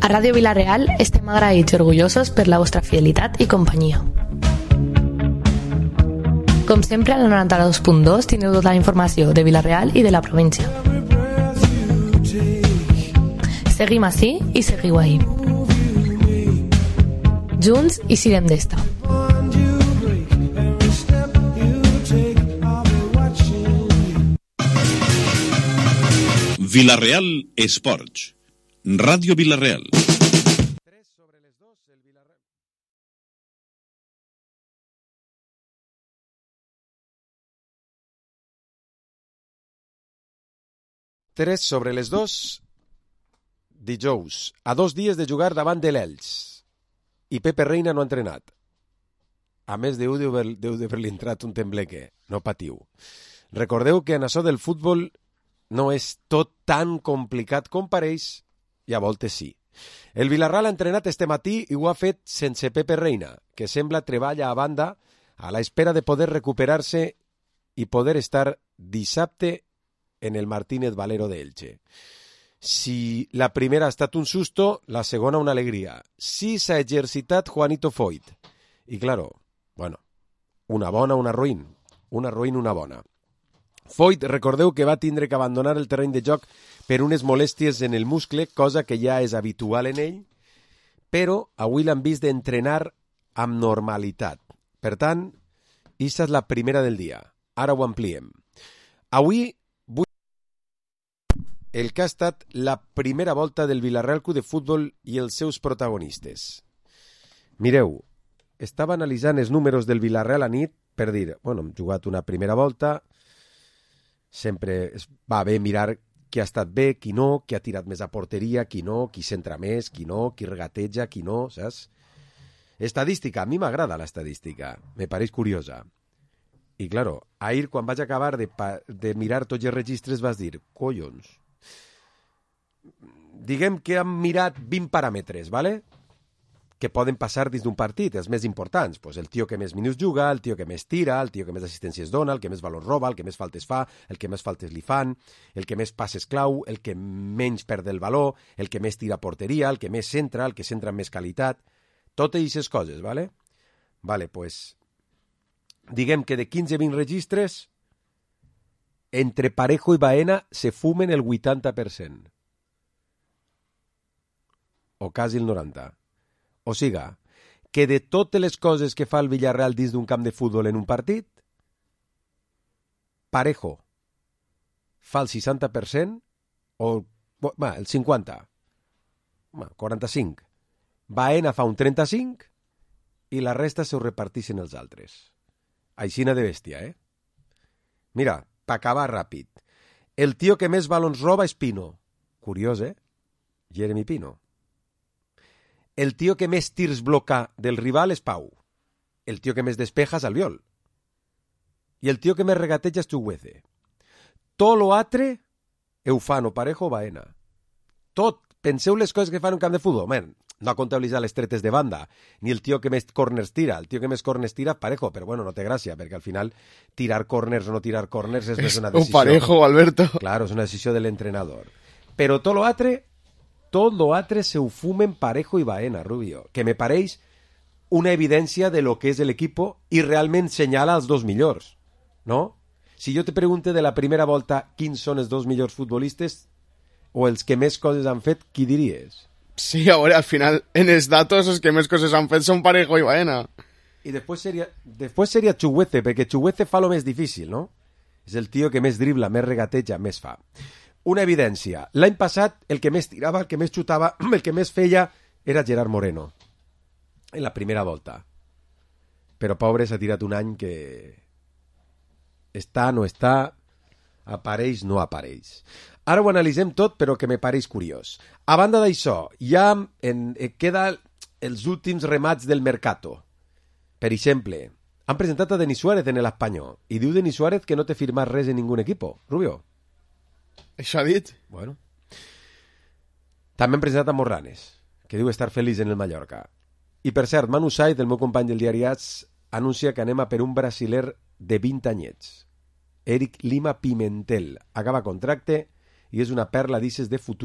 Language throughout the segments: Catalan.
A Ràdio Vila-real estem agraïts i orgullosos per la vostra fidelitat i companyia. Com sempre, al 92.2 tindreu tota la informació de Vila-real i de la província. Seguim ací i seguiu ahí. Junts i sirem d'esta. Vila-real Esports. Ràdio Vila-real. 3 sobre les 2, el Vila-real. Tres sobre les 2, dijous, a 2 dies de jugar davant de l'Elx. I Pepe Reina no ha entrenat. A més, deu d'haver-li entrat un tembleque. No patiu. Recordeu que en això del futbol no és tot tan complicat com pareix, i a voltes sí. El Vila-real ha entrenat este matí i ho ha fet sense Pepe Reina, que sembla treballa a banda a la espera de poder recuperar-se i poder estar dissabte en el Martínez Valero d'Elche. Si la primera ha estat un susto, la segona una alegria. Sí s'ha exercitat Juanito Foyt. I claro, bueno, una bona, una ruïn. Una ruïn, una bona. Foyt, recordeu que va tindre que abandonar el terreny de joc per unes molèsties en el muscle, cosa que ja és habitual en ell, però avui l'han vist d'entrenar amb normalitat. Per tant, aquesta és la primera del dia. Ara ho ampliem. Avui vull el que ha estat la primera volta del Vila-real Club de Futbol i els seus protagonistes. Mireu, estava analitzant els números del Vila-real a nit per dir, bueno, hem jugat una primera volta, sempre va bé mirar qui ha estat bé, qui no, qui ha tirat més a porteria, qui no, qui centra més, qui no, qui regateja, qui no, saps? Estadística, a mi m'agrada l'estadística, me pareix curiosa. I, claro, ahir, quan vaig acabar de mirar tots els registres, vas dir, collons, diguem que hem mirat 20 paràmetres, ¿vale? Que poden passar dins d'un partit, els més importants. Pues el tio que més minuts juga, el tio que més tira, el tio que més assistències dona, el que més valor roba, el que més faltes fa, el que més faltes li fan, el que més passes clau, el que menys perd el valor, el que més tira a porteria, el que més centra, el que centra amb més qualitat. Totes aquestes coses, ¿vale? Vale, pues, diguem que de 15-20 registres, entre Parejo i Baena se fumen el 80%. O quasi el 90%. O siga, que de totes les coses que fa el Villarreal dins d'un camp de futbol en un partit, Parejo fa el 60% o el 50%, 45%. Baena fa un 35% i la resta se ho reparteixen els altres. Aixina de bèstia, eh? Mira, per acabar ràpid, el tio que més balons roba és Pino. Curiós, eh? Jeremy Pino. El tio que més tirs bloca del rival és Pau. El tio que més despeja és Albiol. I el tio que més regateja és Chuguece. Tot lo altre ho fan o Parejo o Baena. Tot. Penseu les coses que fan un camp de futbol. Man, no comptabilitzar les tretes de banda, ni el tio que més corners tira. El tio que més corners tira, Parejo, però bueno, no té gràcia, perquè al final tirar corners o no tirar corners és més una decisió. Un Parejo, Alberto. Claro, és una decisió de l'entrenador. Però tot lo altre se ho fumen Parejo i Baena, Rubio, que me pareix una evidència de lo que és l'equip i realment senyala els dos millors, no? Si jo te pregunte de la primera volta quins són els dos millors futbolistes o els que més coses han fet, qui diries? Sí, a veure, al final, en els datos, els que més coses han fet són Parejo i Baena. I després seria Chuguece, perquè Chuguece fa lo més difícil, no? És el tio que més dribla, més regateja, més fa. Una evidència. L'any passat, el que més tirava, el que més xutava, el que més feia, era Gerard Moreno. En la primera volta. Però, pobre, s'ha tirat un any que està, no està, apareix, no apareix. Ara ho analitzem tot, però que me pareix curiós. A banda d'això, ja queda els últims remats del mercato. Per exemple, han presentat a Denis Suárez en l'Espanyol i diu Denis Suárez que no té firmat res en ningú equip. Rubio. Això ha dit? Bueno. També hem presentat a Morranes, que diu estar feliç en el Mallorca. I per cert, Manu Saiz, el meu company del diari AS, anuncia que anem a per un brasiler de 20 anyets. Eric Lima Pimentel acaba contracte i és una perla, dices, de futur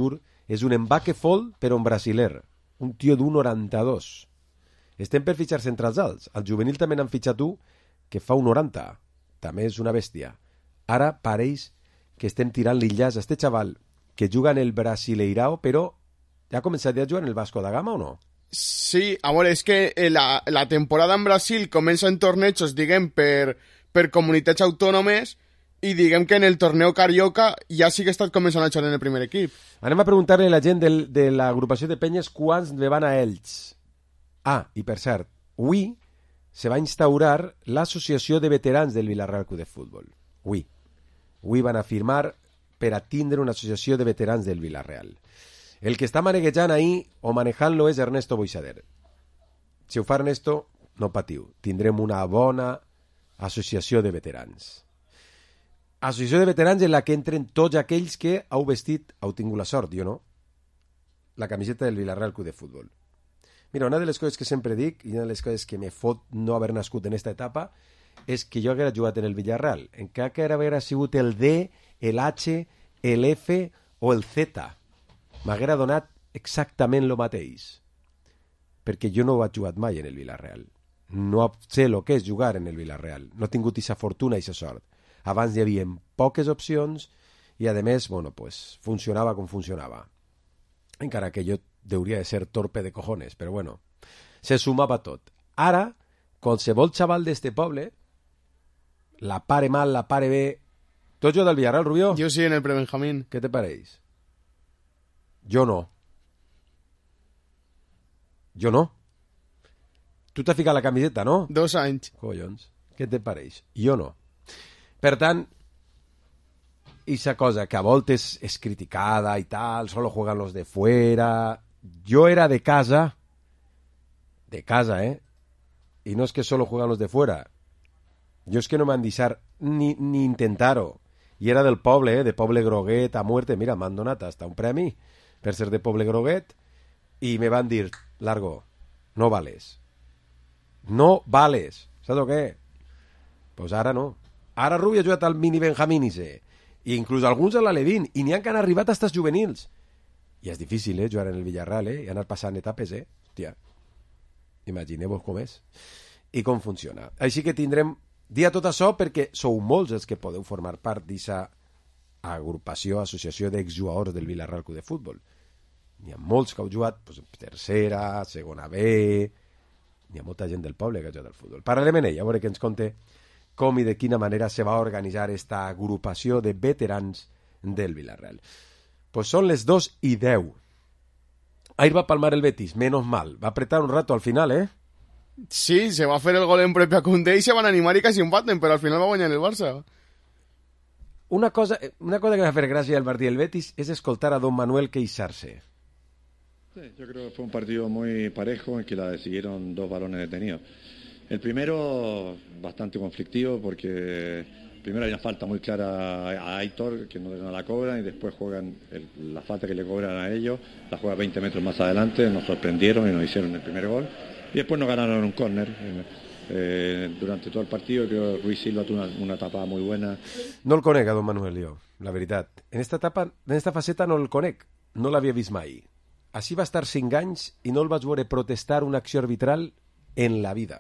és un Mbappé Fall, però un brasiler. Un tio d'1,92. Estem per fitxar centrals alts. Al juvenil també n'han fitxat tu, que fa un 90. També és una bèstia. Ara pareix que estem tirant l'illàs a este xaval que juga en el Brasileirao, però ja ha començat a jugar en el Vasco da Gama o no? Sí, a veure, és que la temporada en Brasil comença en tornejos, diguem, per comunitats autònomes, i diguem que en el torneo Carioca ja sí que ha estat començant a jugar en el primer equip. Anem a preguntar-li a la gent de l'agrupació de penyes quants ne van a ells. Ah, i per cert, avui se va instaurar l'associació de veterans del Villarreal Club de Futbol. Avui van a firmar per a tindre una associació de veterans del Villarreal. El que està maneguejant ahí o manejant-lo és Ernesto Boixader. Si ho fa Ernesto, no patiu. Tindrem una bona associació de veterans. Associació de veterans en la que entren tots aquells que heu vestit, heu tingut la sort, jo no, la camiseta del Villarreal Club de Futbol. Mira, una de les coses que sempre dic, i una de les coses que me fot no haver nascut en esta etapa, és que jo haguera jugat en el Villarreal. Encara que haguera sigut el D, el H, el F o el Z. M'haguera donat exactament el mateix. Perquè jo no ho he jugat mai en el Villarreal. No sé el que és jugar en el Villarreal. No he tingut aquesta fortuna i aquesta sort. Abans hi havia poques opcions i, a més, bueno, pues, funcionava com funcionava. Encara que jo hauria de ser torpe de cojones, però bueno, se sumava tot. Ara, qualsevol xaval d'este poble, la pare mal, la pare bé... ¿Tú has jugado al Villarreal, Rubio? Yo sí, en el Prebenjamín. ¿Qué te pareix? Jo no. Tu t'has ficat la camiseta, no? 2 anys. Collons, què te pareix? Jo no. Per tant, esa cosa que a voltes és criticada i tal, solo juegan los de fuera... Jo era de casa, i no és que solo juegan los de fuera. Jo és que no m'han deixat ni intentar-ho. I era del poble, de Poble Groguet a muerte. Mira, m'han donat hasta un premi per ser de Poble Groguet i me van dir, largo, no vales. No vales. Saps què? Pues ara no. Ara Rubi ha jugat al mini Benjamín i inclús alguns a l'Alevín, i n'hi ha que han arribat a estats juvenils. I és difícil, jugar en el Villarreal, i anar passant etapes, Hòstia, imagineu-vos com és i com funciona. Així que tindrem dia tot això perquè sou molts els que podeu formar part d'aquesta agrupació, associació d'exjugadors del Villarreal Club de Futbol. N'hi ha molts que heu jugat pues, tercera, segona B, n'hi ha molta gent del poble que ha jugat al futbol. Parlarem en ell, a veure que ens conte com i de quina manera se va organitzar esta agrupació de veterans del Villarreal. Pues són les 2:10. Ahir va palmar el Betis, menos mal. Va apretar un rato al final, Sí, se va a hacer el gol en propia Koundé y se van a animar y casi empaten, pero al final va a guanyar el Barça. Una cosa que me va a hacer gracia al partido del Betis es escoltar a Don Manuel queixar-se. Sí, yo creo que fue un partido muy parejo en que la decidieron 2 balones detenidos. El primero bastante conflictivo porque primero hay una falta muy clara a Aitor que no la cobran y después juegan la falta que le cobran a ellos, la juega 20 metros más adelante, nos sorprendieron y nos hicieron el primer gol y después nos ganaron un córner. Durante todo el partido creo que Ruiz Silva tuvo una tapada muy buena. No el conec a Don Manuel, jo, la veritat. En esta faceta no el conec, no l'havia vist mai. Així va estar 5 anys i no el vaig veure protestar una acció arbitral en la vida.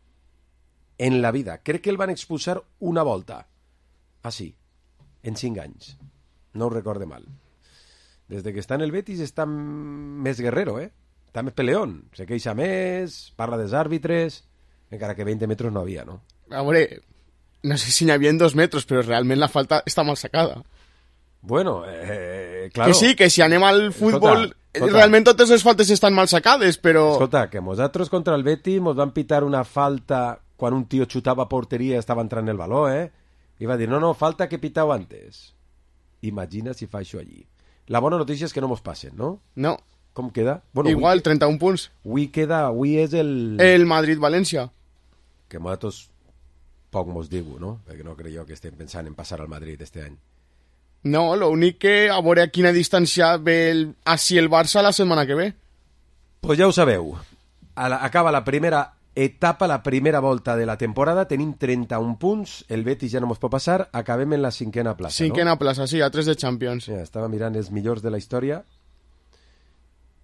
En la vida. Crec que el van expulsar una volta. Així, en 5 anys. No ho recorde mal. Des que està en el Betis està més guerrero, Està més peleón. Se queixa més, parla dels àrbitres, encara que 20 metres no havia, no? A veure, no sé si n'hi havia 2 metres, però realment la falta està mal sacada. Bueno, claro. Que sí, que si anem al futbol, realment totes les faltes estan mal sacades, però... Escolta, que nosaltres contra el Betis mos van pitar una falta quan un tio xutava a porteria i estava entrant el baló, I va dir, no, falta que pitau antes. Imagina si fa això allí. La bona notícia és que no mos passen, no? No. Com queda? Bueno, igual, 31 punts. Avui és el... El Madrid-València. Que nosaltres poc mos diu, no? Perquè no crec jo que estem pensant en passar al Madrid este any. No, l'únic que a veure a quina distància ve així el Barça la setmana que ve. Pues ja ho sabeu. Acaba la primera etapa, la primera volta de la temporada, tenim 31 punts, el Betis ja no mos pot passar, acabem en la 5ª plaça, no? 5ª plaça, sí, a 3 de Champions. Ja, estava mirant els millors de la història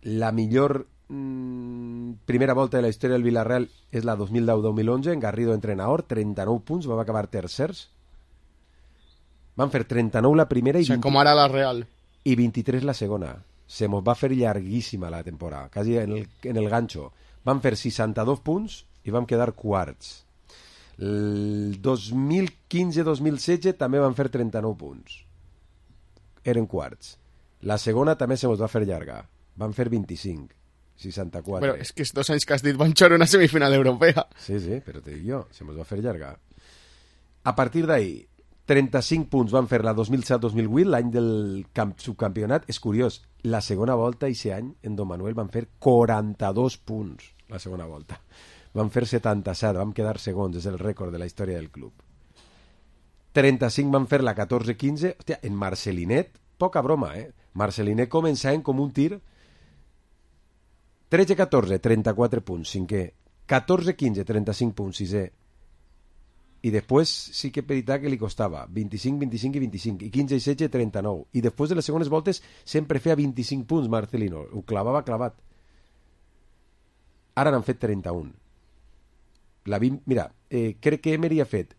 la millor primera volta de la història del Villarreal és la 2010-2011, en Garrido entrenador, 39 punts, vam acabar tercers. Van fer 39 la primera i, 20... com ara la Real. I 23 la segona. Se mos va fer llarguíssima la temporada, quasi en el ganxo. Vam fer 62 punts i vam quedar quarts. El 2015-2016 també van fer 39 punts. Eren quarts. La segona també se mos va fer llarga. Van fer 25. 64. Però és que els 2 anys que has dit van xor una semifinal europea. Sí, però te dic jo, se mos va fer llarga. A partir d'ahí, 35 punts van fer la 2007-2008, l'any del subcampionat. És curiós, la segona volta, aquest any, en Don Manuel, van fer 42 punts, la segona volta. Van fer 77, vam quedar segons, és el rècord de la història del club. 35 van fer la 14-15, hòstia, en Marcelinet, poca broma, Marcelinet començaven com un tir. 13-14, 34 punts, cinquè. 14-15, 35 punts, sisè. I després sí que és veritat que li costava 25, 25 i 25, i 15 i 16, 39. I després de les segones voltes sempre feia 25 punts Marcelino, ho clavava clavat. Ara n'han fet 31. Mira, crec que Emery ha fet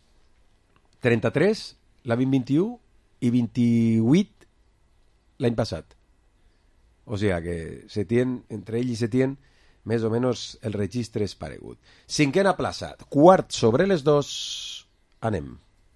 33, la 2021 i 28 l'any passat. O sigui que Setién, entre ell i Setién, més o menys el registre és paregut. Cinquena plaça, quart sobre les 2, anem.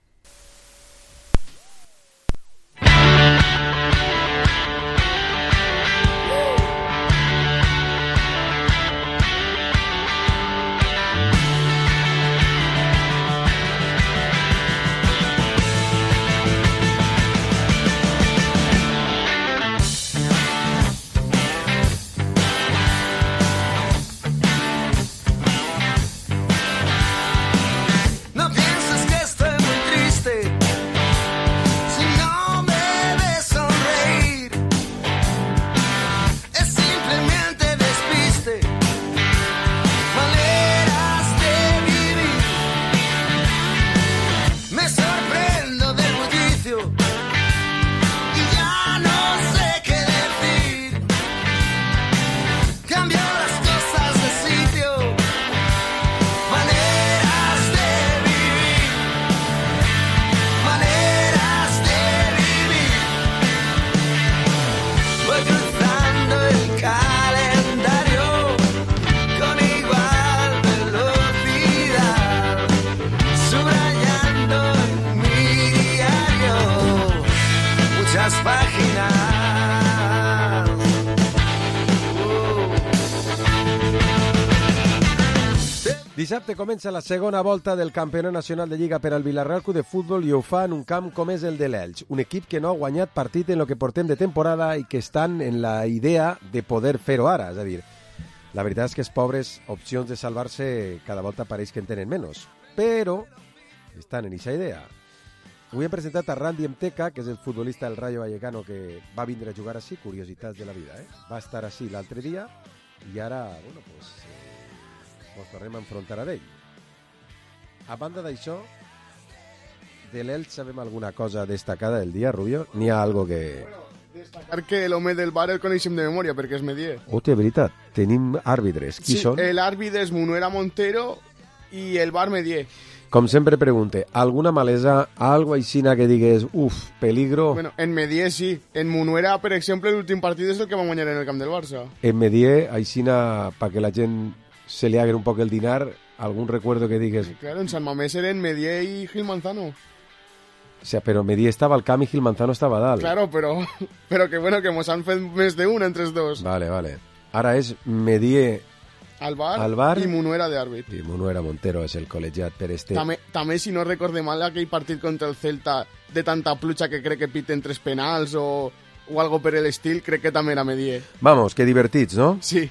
Dissabte comença la segona volta del Campionat Nacional de Lliga per al Villarreal Club de Futbol i ho fa en un camp com és el de l'Elx, un equip que no ha guanyat partit en el que portem de temporada i que estan en la idea de poder fer-ho ara, és a dir, la veritat és que els pobres opcions de salvar-se cada volta pareix que en tenen menys, però estan en aquesta idea. Avui hem presentat a Randy Mteca, que és el futbolista del Rayo Vallecano que va vindre a jugar així, curiositats de la vida, va estar així l'altre dia i ara, bueno, pues... ens tornem a enfrontar a ell. A banda d'això, de l'Elx sabem alguna cosa destacada del dia, Rubio? N'hi ha algo que... Destacar que l'home del bar el coneixem de memòria, perquè és Medier. Hòstia, veritat, tenim àrbitres. Qui són? Sí, l'àrbitre és Munuera Montero i el bar Medier. Com sempre pregunte, alguna malesa, algo aixina que digues, peligro? Bueno, en Medier sí. En Munuera, per exemple, l'últim partit és el que va guanyar en el camp del Barça. En Medier, aixina, perquè la gent se li agre un poc el dinar, algun recuerdo que digues... Sí, claro, en San Mamés eren Medier i Gil Manzano. O sea, però Medier estava al camp i Gil Manzano estava a dalt. Claro, però que bueno, que mos han fet més d'un entre els dos. Vale. Ara és Medier al bar i Munuera de àrbit. I Munuera Montero és el col·legiat per este. També, si no recorde mal, aquell partit contra el Celta de tanta pluja que crec que piten 3 penals o algo per l'estil, crec que també era Medier. Vamos, que divertits, no? Sí.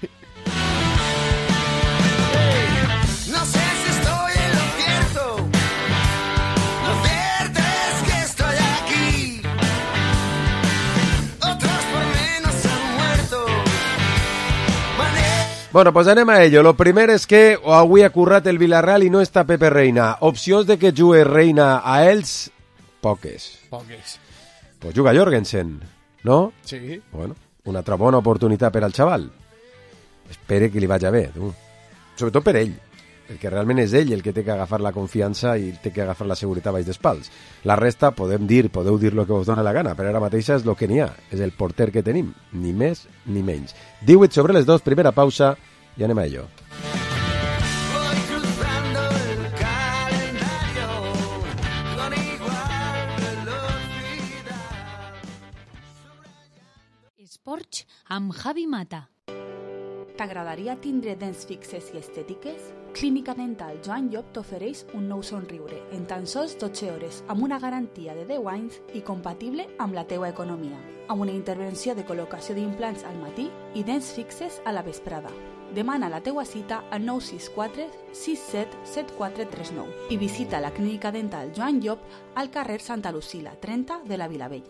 Bueno, pues anem a ello. Lo primer és que avui ha currat el Villarreal i no està Pepe Reina. Opcions de que jugui Reina a ells, poques. Poques. Pues juga Jorgensen, no? Sí. Bueno, una altra bona oportunitat per al xaval. Espere que li vagi bé, tu. Sobretot per ell, perquè realment és ell el que té que agafar la confiança i té que agafar la seguretat baix dels pals. La resta podeu dir el que us dona la gana, però ara mateixa és el que n'hi ha, és el porter que tenim, ni més ni menys. 18 sobre les 2, primera pausa i anem a ello. Esports amb Javi Mata. T'agradaria tindre dents fixes i estètiques? Clínica Dental Joan Llop t'ofereix un nou somriure en tan sols 12 hores amb una garantia de 10 anys i compatible amb la teua economia, amb una intervenció de col·locació d'implants al matí i dents fixes a la vesprada. Demana la teua cita al 964 67 7439 i visita la Clínica Dental Joan Llop al carrer Santa Lucila 30 de la Vilavell.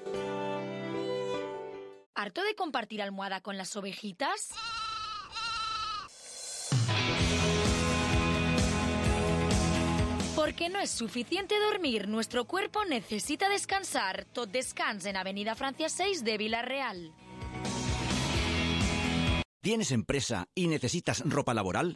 ¿Harto de compartir almohada con las ovejitas? Porque no es suficiente dormir, nuestro cuerpo necesita descansar. Tot Descans en Avenida Francia 6 de Vila-real. ¿Tienes empresa y necesitas ropa laboral?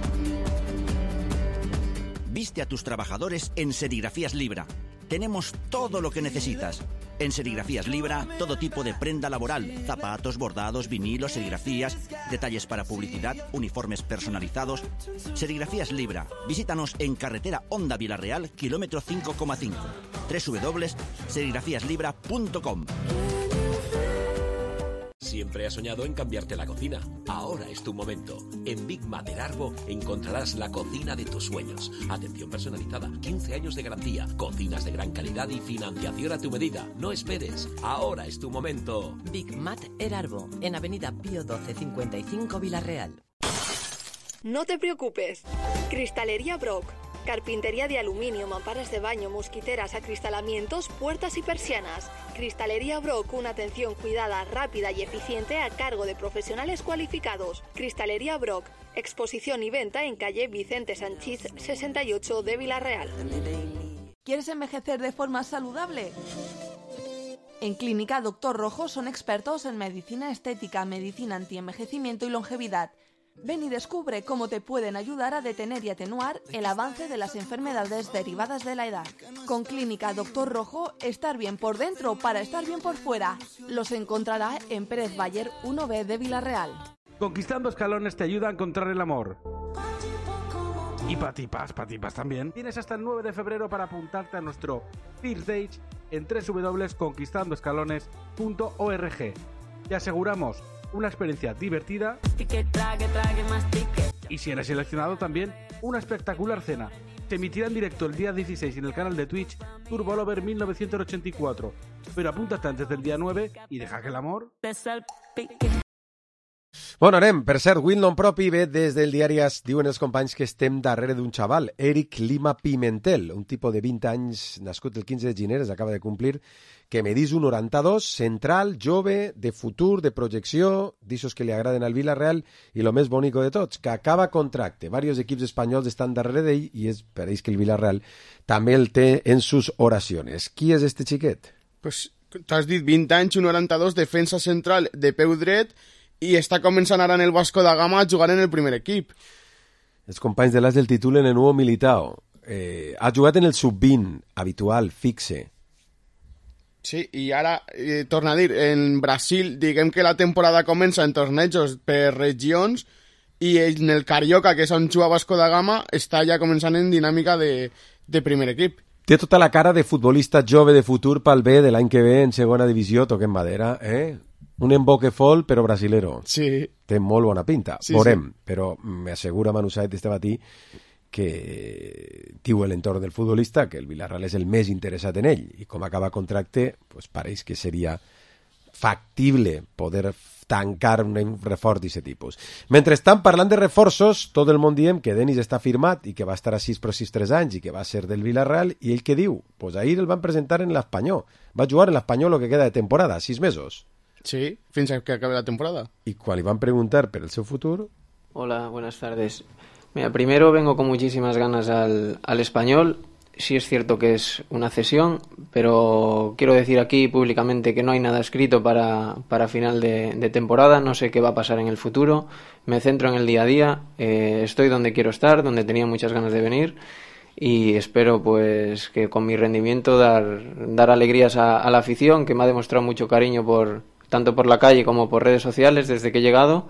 Viste a tus trabajadores en Serigrafías Libra. Tenemos todo lo que necesitas. En Serigrafías Libra, todo tipo de prenda laboral, zapatos, bordados, vinilos, serigrafías, detalles para publicidad, uniformes personalizados. Serigrafías Libra. Visítanos en carretera Honda Vila-real, kilómetro 5,5. www.serigrafíaslibra.com. Siempre has soñado en cambiarte la cocina. Ahora es tu momento. En Big Mat Erarbo encontrarás la cocina de tus sueños. Atención personalizada, 15 años de garantía, cocinas de gran calidad y financiación a tu medida. No esperes. Ahora es tu momento. Big Mat Erarbo, en Avenida Pío 12 55 Vila-real. No te preocupes. Cristalería Brock. Carpintería de aluminio, mamparas de baño, mosquiteras, acristalamientos, puertas y persianas. Cristalería Brock, una atención cuidada, rápida y eficiente a cargo de profesionales cualificados. Cristalería Brock, exposición y venta en calle Vicente Sanchís 68 de Vila-real. ¿Quieres envejecer de forma saludable? En Clínica Doctor Rojo son expertos en medicina estética, medicina antienvejecimiento y longevidad. Ven y descubre cómo te pueden ayudar a detener y atenuar el avance de las enfermedades derivadas de la edad. Con Clínica Doctor Rojo, estar bien por dentro para estar bien por fuera. Los encontrará en Pérez Bayer 1B de Vila-real. Conquistando Escalones te ayuda a encontrar el amor. Y patipas también. Tienes hasta el 9 de febrero para apuntarte a nuestro First Date en www.conquistandoescalones.org. Te aseguramos una experiencia divertida y si eres seleccionado también una espectacular cena. Se emitirá en directo el día 16 en el canal de Twitch Turbolover 1984, pero apúntate antes del día 9 y deja que el amor... Bueno, anem. Per cert, Windom propi ve des del diari AS. Diuen els companys que estem darrere d'un xaval, Eric Lima Pimentel, un tipus de 20 anys, nascut el 15 de gener, acaba de complir, que medís 1,92, central, jove, de futur, de projecció, d'aixos que li agraden al Vila-real, i el més bonico de tots, que acaba contracte. Varios equips espanyols estan darrere d'ell i és per ells que el Vila-real també el té en sus oracions. Qui és este xiquet? Pues t'has dit 20 anys, 1,92, defensa central de peu dret, i està començant ara en el Vasco da Gama a jugar en el primer equip. Els companys de l'AS del titulen en Hugo Militao. Ha jugat en el sub-20, habitual, fixe. Sí, i ara, torna a dir, en Brasil, diguem que la temporada comença en tornejos per regions, i en el Carioca, que és on juga Vasco da Gama, està ja començant en dinàmica de primer equip. Té tota la cara de futbolista jove de futur pel B de l'any que ve en segona divisió, toquem madera, Un emboque fol, però brasilero. Sí. Té molt bona pinta. Sí, Veurem, sí. Però m'assegura Manu Saez este matí que diu l'entorn del futbolista que el Villarreal és el més interessat en ell i com acaba contracte, pues pareix que seria factible poder tancar un reforç d'aquest tipus. Mentre estan parlant de reforços, tot el món diem que Denis està firmat i que va estar així per 6-3 anys i que va ser del Villarreal, i ell què diu? Pues ahir el van presentar en l'Espanyol. Va jugar en l'Espanyol el que queda de temporada, 6 meses. Sí, fins que acabe la temporada. Y cuando le van a preguntar por el seu futuro... Hola, buenas tardes. Mira, primero vengo con muchísimas ganas al Español. sí es cierto que es una cesión, pero quiero decir aquí públicamente que no hay nada escrito para final de temporada. No sé qué va a pasar en el futuro. Me centro en el día a día. Estoy donde quiero estar, donde tenía muchas ganas de venir, y espero pues que con mi rendimiento dar alegrías a la afición, que me ha demostrado mucho cariño tanto por la calle como por redes sociales desde que he llegado,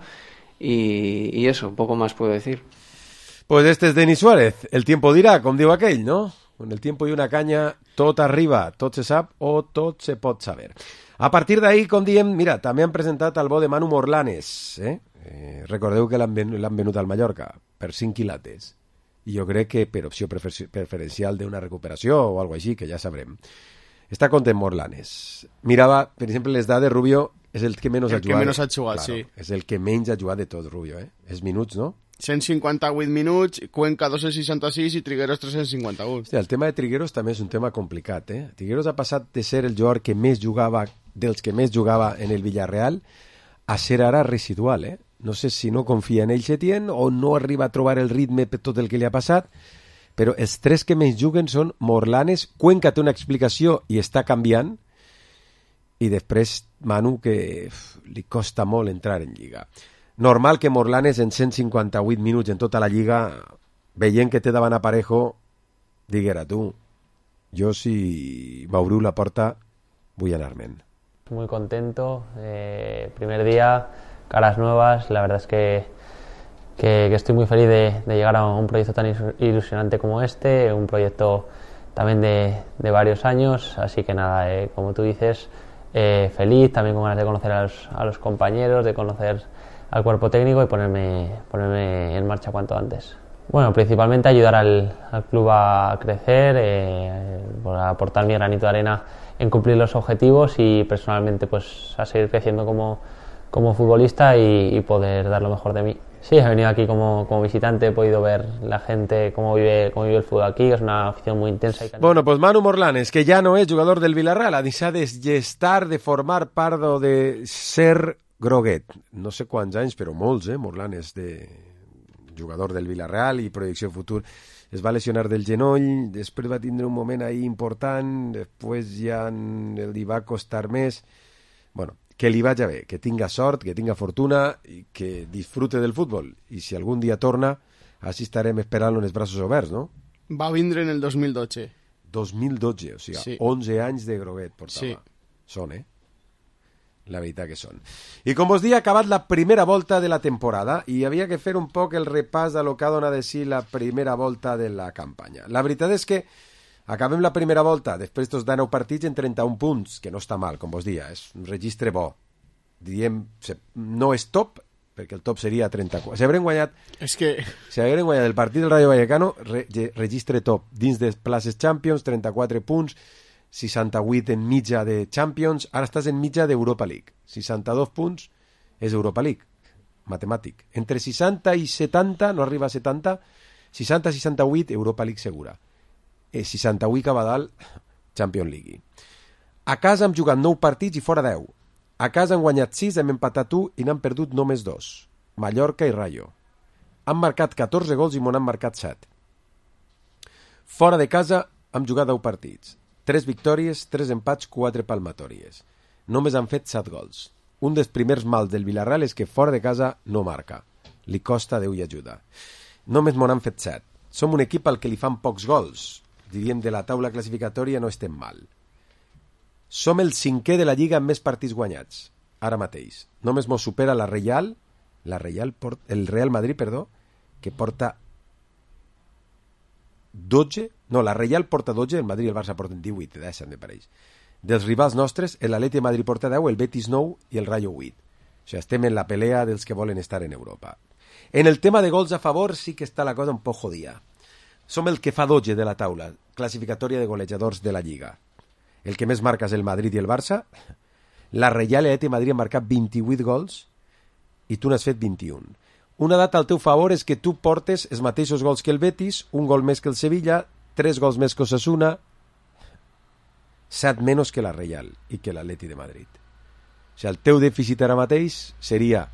y eso, poco más puedo decir. Pues este es Denis Suárez. El tiempo dirá, com diu aquell, no? Con el tiempo i una canya, tot arriba, tot se sap o tot se pot saber. A partir d'ahir, com diem, mira, també han presentat el bo de Manu Morlanes. Recordeu que l'han venut al Mallorca per 5 quilates. I jo crec que per opció preferencial d'una recuperació o alguna així, que ja sabrem. Està content Morlanes. Mirava, per exemple, les dades, Rubio, és el que menys ha jugat. El que menys ha jugat, claro, sí. És el que menys ha jugat de tot, Rubio, És minuts, no? 158 minuts, Cuenca 266 i Trigueros 351. Hòstia, el tema de Trigueros també és un tema complicat, Trigueros ha passat de ser el jugador que més jugava, dels que més jugava en el Villarreal, a ser ara residual, No sé si no confia en ell Setién o no arriba a trobar el ritme per tot el que li ha passat, però els tres que més juguen són Morlanes, Cuenca té una explicació i està canviant, i després Manu, que li costa molt entrar en Lliga. Normal que Morlanes en 158 minuts en tota la Lliga, veient que té davant a Parejo, diguera tu, jo si m'obriu la porta vull anar-me'n. Muy contento, primer día, caras nuevas, la verdad es que estoy muy feliz de llegar a un proyecto tan ilusionante como este, un proyecto también de varios años, así que nada, como tú dices, feliz, también con ganas de conocer a los compañeros, de conocer al cuerpo técnico y ponerme en marcha cuanto antes. Bueno, principalmente ayudar al club a crecer, por aportar mi granito de arena en cumplir los objetivos y personalmente pues a seguir creciendo como futbolista y poder dar lo mejor de mí. Sí, he venido aquí como visitante, he podido ver la gente cómo vive el fútbol aquí, que es una afición muy intensa. Bueno, pues Manu Morlanes, que ja no és jugador del Villarreal, ha deixat d'estar, de formar part de ser groguet. No sé quants anys, però molts, Morlanes, de jugador del Villarreal i projecció futur. Es va lesionar del genoll, després va tindre un moment ahí important, després ja li va costar més. Bueno, que li vagi bé, que tinga sort, que tinga fortuna i que disfrute del futbol. I si algun dia torna, així estarem esperant-lo en els braços oberts, no? Va vindre en el 2012. 2012, o sigui, sí. 11 anys de groguet portava. Sí. Són, La veritat que són. I com vos dia, ha acabat la primera volta de la temporada i havia que fer un poc el repàs de lo que ha donat de si la primera volta de la campanya. La veritat és que acabem la primera volta, després dels 19 partits en 31 punts, que no està mal, com vos dia, és un registre bo. Diem, no és top, perquè el top seria 34. Si hagueren guanyat, el partit del Rayo Vallecano, registre top dins de places Champions, 34 punts, 68 en mitja de Champions, ara estàs en mitja d'Europa League. 62 punts és Europa League, matemàtic. Entre 60 i 70, no arriba a 70, 60 i 68, Europa League segura. 68 cap a dalt, Champions League. A casa hem jugat 9 partits i fora 10. A casa han guanyat 6, hem empatat 1 i n'han perdut només 2. Mallorca i Rayo. Han marcat 14 gols i m'on han marcat 7. Fora de casa hem jugat 10 partits. 3 victòries, 3 empats, 4 palmatòries. Només han fet 7 gols. Un dels primers mals del Villarreal és que fora de casa no marca. Li costa Déu i ajuda. Només m'on han fet 7. Som un equip al que li fan pocs gols. Diríem de la taula classificatòria no estem mal. Som el 5è de la Lliga amb més partits guanyats. Ara mateix. Només mos supera el Real Madrid, que porta 12, no, la Real porta 12, el Madrid i el Barça porten 18, deixen de pareix. Dels rivals nostres, l'Atleti de Madrid porta 10, el Betis 9 i el Rayo 8. O sigui, estem en la pelea dels que volen estar en Europa. En el tema de gols a favor sí que està la cosa un poc jodida. Som el que fa 12 de la taula, classificatòria de golejadors de la Lliga. El que més marca és el Madrid i el Barça. La Real i l'Atleti de Madrid han marcat 28 gols i tu n'has fet 21. Una data al teu favor és que tu portes els mateixos gols que el Betis, un gol més que el Sevilla, 3 gols més que Osasuna, 7 menys que la Real i que l'Atleti de Madrid. O sigui, el teu dèficit ara mateix seria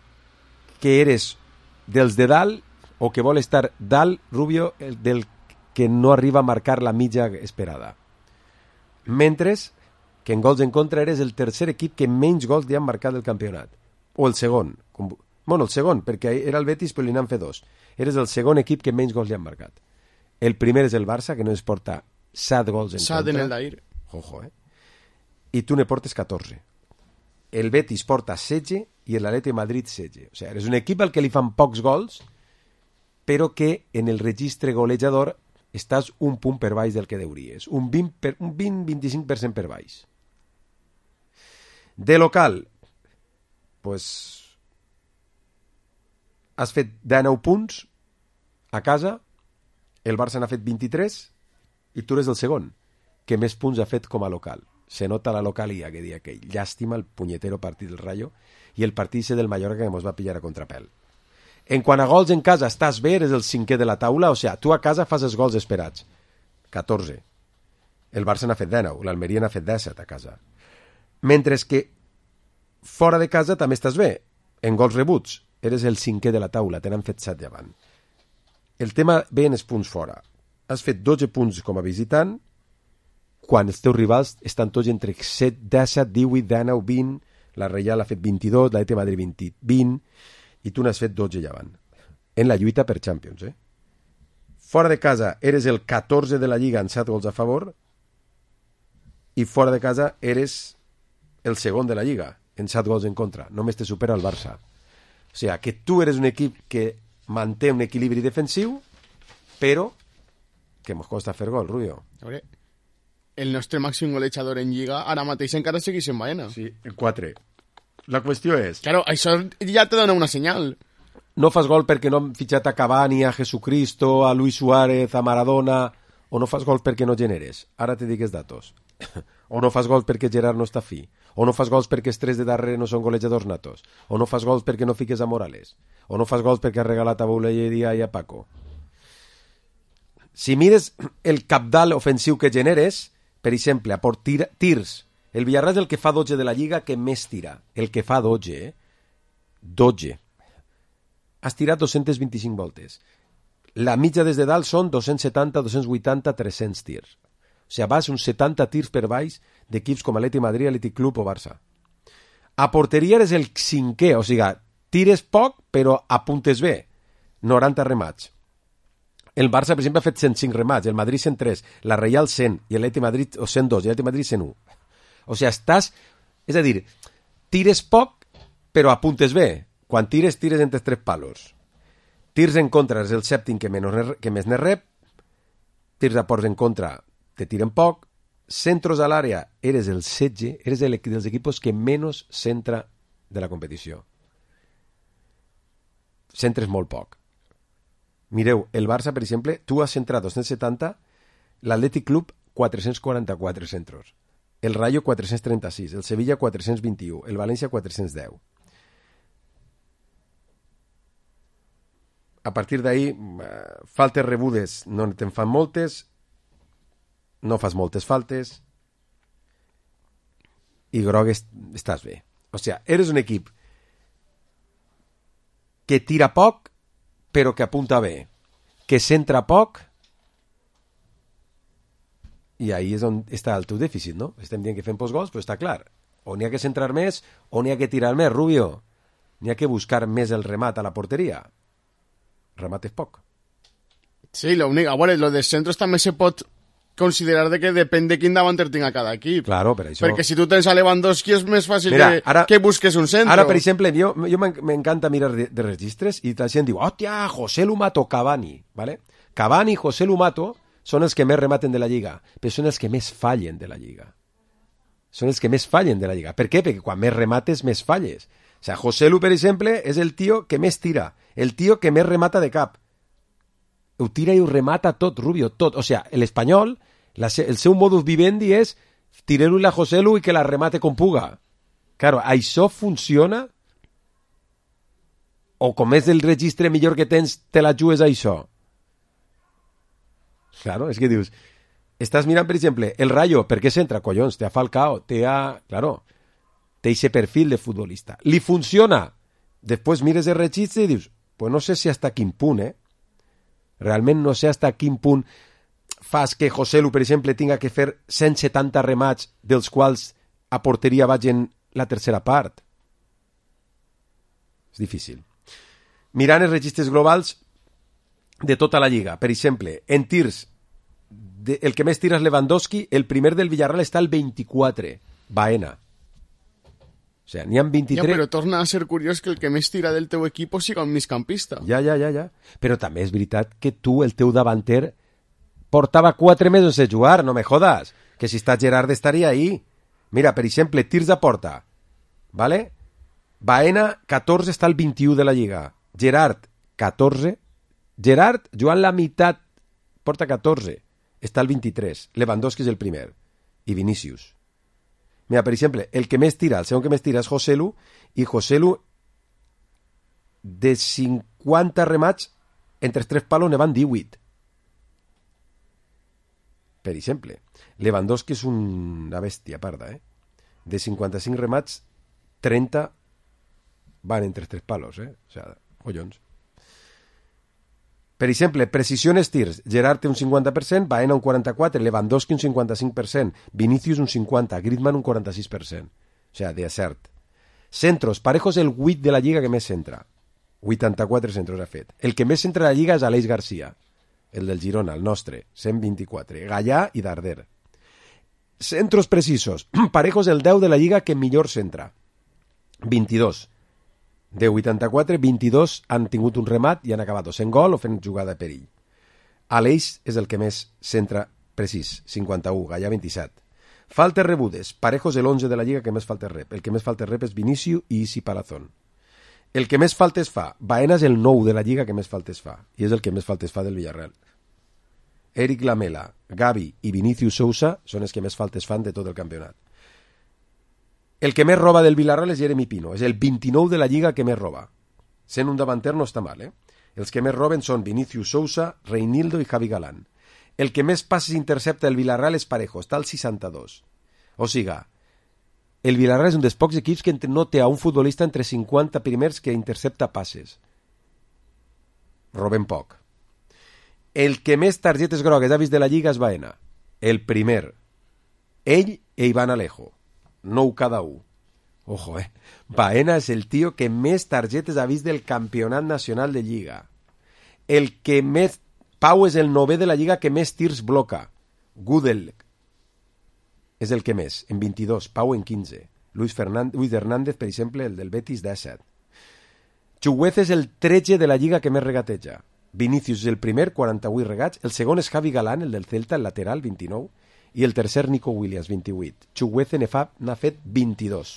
que eres dels de dalt o que vol estar dalt, Rubio, del que no arriba a marcar la mitja esperada. Mentre que en gols en contra eres el tercer equip que menys gols li han marcat del campionat. O el segon. Bueno, el segon, perquè era el Betis, però li n'han fet 2. Eres el segon equip que menys gols li han marcat. El primer és el Barça, que no es porta 7 gols en contra. 7 en el d'aire. Ojo, I tu ne portes 14. El Betis porta 16 i l'Atleti de Madrid 16. O sigui, eres un equip al que li fan pocs gols, però que en el registre golejador estàs un punt per baix del que deuries. Un 20-25% per baix. De local, pues, has fet 19 punts a casa, el Barça n'ha fet 23 i tu eres el segon, que més punts ha fet com a local. Se nota la localía que dia aquell. Llàstima el punyetero partit del Rayo i el partit del Mallorca que ens va pillar a contrapèl. En quant a gols en casa, estàs bé, eres el 5è de la taula, o sigui, tu a casa fas els gols esperats. 14. El Barça n'ha fet 19, l'Almeria n'ha fet 17 a casa. Mentre que fora de casa també estàs bé. En gols rebuts, eres el 5è de la taula, te n'han fet 7 llevant. El tema ve en els punts fora. Has fet 12 punts com a visitant, quan els teus rivals estan tots entre 7, 17, 18, 19, 20, la Reial ha fet 22, l'Atleti de Madrid 20, i tu n'has fet 12 llevant. En la lluita per Champions, Fora de casa eres el 14 de la Lliga en 7 gols a favor, i fora de casa eres el segon de la Lliga en 7 gols en contra. Només te supera el Barça. O sigui, que tu eres un equip que manté un equilibri defensiu, però que ens costa fer gol, Rubio. A veure, el nostre màxim golejador en Lliga ara mateix encara segueix en Baena. Sí, en 4. La qüestió és... Claro, això ja te dona una senyal. No fas gol perquè no han fitxat a Cavani, a Jesucristo, a Luis Suárez, a Maradona, o no fas gol perquè no generes. Ara te dic els datos. O no fas gols perquè Gerard no està fi. O no fas gols perquè els 3 de darrere no són golejadors natos. O no fas gols perquè no fiques a Morales. O no fas gols perquè has regalat a Bouleyeria i a Paco. Si mires el cabdal ofensiu que generes, per exemple, a por tirs, el Villarreal és el que fa 12 de la Lliga que més tira. El que fa 12, 12. Has tirat 225 voltes. La mitja des de dalt són 270, 280, 300 tirs. O sigui, vas uns 70 tirs per baix d'equips com Atleti Madrid, Atleti Club o Barça. A porteria eres el 5è, o sigui, tires poc però apuntes bé. 90 remats. El Barça, per exemple, ha fet 105 remats, el Madrid 103, la Reial 100, i l'Atleti Madrid, o 102, i l'Atleti Madrid 101. O sigui, estàs... És a dir, tires poc però apuntes bé. Quan tires entre 3 palos. Tirs en contra és el sèptim que més ne rep. Tirs a ports en contra te tiren poc. Centros a l'àrea eres el 16, eres dels equipos que menys centra de la competició. Centres molt poc. Mireu, el Barça, per exemple, tu has centrat 270, l'Atlètic Club 444 centros, el Rayo 436, el Sevilla 421, el València 410. A partir d'ahí, faltes rebudes no te'n fan moltes, no fas moltes faltes, i groc estàs bé. O sigui, eres un equip que tira poc, però que apunta bé, que centra poc, i ahí és on està el teu dèficit, no? Estem dient que fem pocs gols, però està clar. O n'hi ha que centrar més, o n'hi ha que tirar més, Rubio. N'hi ha que buscar més el remat a la porteria. Remat és poc. Sí, l'únic... A veure, lo de centros també se pot considerar de que depèn de quin davanter tinga cada equip. Claro, per això... Perquè si tu tens a Lewandowski és més fàcil. Mira, que busques un centro. Ara, per exemple, jo m'encanta mirar de registres i la gent diu, hòstia, José Lumato, Cavani, ¿vale? Cavani i José Lumato són els que més rematen de la Lliga, però són els que més fallen de la Lliga. Són els que més fallen de la Lliga. Per què? Perquè quan més remates, més falles. O sigui, José Lu, per exemple, és el tio que més tira, el tio que més remata de cap. Ho tira i ho remata tot, Rubio, tot. O sigui, l'Espanyol, el seu modus vivendi és tirar-li a José Lu i que la remate com puga. Claro, això funciona? O com és el registre millor que tens, te la jugues a això? Claro, és que dius... Estàs mirant, per exemple, el Rayo, per què s'entra? Collons, té a Falcao, té a... Claro, té ese perfil de futbolista. Li funciona. Després mires el registre i dius, pues no sé si hasta quin punt, Realment no sé hasta quin punt fas que Joselu, per exemple, tinga que fer 170 remats, dels quals a porteria vagin la tercera part? És difícil. Mirant els registres globals de tota la lliga, per exemple, en tirs, el que més tira és Lewandowski, el primer del Villarreal està al 24, Baena. O sigui, n'hi ha 23... Ja, però torna a ser curiós que el que més tira del teu equip siga un migcampista. Ja. Però també és veritat que tu, el teu davanter, portava 4 mesos de jugar, no me jodas. Que si està Gerard estaria ahí. Mira, per exemple, tirs a porta. ¿Vale? Baena, 14, està al 21 de la Lliga. Gerard, 14. Gerard, jugant la meitat, porta 14. Està al 23. Lewandowski és el primer. I Vinícius. Mira, per exemple, el que més tira, el segon que més tira és Joselu, i Joselu, de 50 remats, entre els 3 palos ne van 18. Per exemple, Lewandowski és una bèstia parda, eh? De 55 remats, 30 van entre els 3 palos, eh? O sigui, collons. Per exemple, precisió en tirs, Gerard té un 50%, Baena un 44%, Lewandowski un 55%, Vinícius un 50%, Griezmann un 46%. O sigui, d'acert. Centros, Parejo és el 8 de la Lliga que més centra. 84 centros ha fet. El que més centra a la Lliga és Aleix Garcia, el del Girona, el nostre, 124. Gallà i Darder. Centros precisos, Parejo és el 10 de la Lliga que millor centra. 22. De 84, 22 han tingut un remat i han acabat o sent gol o fent jugada de perill. Aleix és el que més centra precís, 51, Gallà 27. Faltes rebudes, Parejo és l'11 de la Lliga que més faltes rep. El que més faltes rep és Vinicius i Isi Palazón. El que més faltes fa, Baena és el 9 de la Lliga que més faltes fa, i és el que més faltes fa del Villarreal. Eric Lamela, Gavi i Vinicius Sousa són els que més faltes fan de tot el campionat. El que més roba del Villarreal és Jeremy Pino. És el 29 de la Lliga que més roba. Sent un davanter no està mal, eh? Els que més roben són Vinicius Sousa, Reinildo i Javi Galán. El que més passes intercepta el Villarreal és Parejo, està al 62. O sigui, el Villarreal és un dels pocs equips que no té a un futbolista entre 50 primers que intercepta passes. Roben poc. El que més targetes grogues ha vist de la Lliga és Baena. El primer. Ell e Iván Alejo. 9 cada 1. Ojo, Baena és el tio que més targetes ha vist del campionat nacional de Lliga. El que més... Pau és el 9è de la Lliga que més tirs bloca. Gudel és el que més, en 22. Pau en 15. Luis Hernández, per exemple, el del Betis, 17. Chuguez és el 13 de la Lliga que més regateja. Vinícius és el primer, 48 regats. El segon és Javi Galán, el del Celta, el lateral, 29. I el tercer, Nico Williams, 28. Chuguez n'ha fet 22.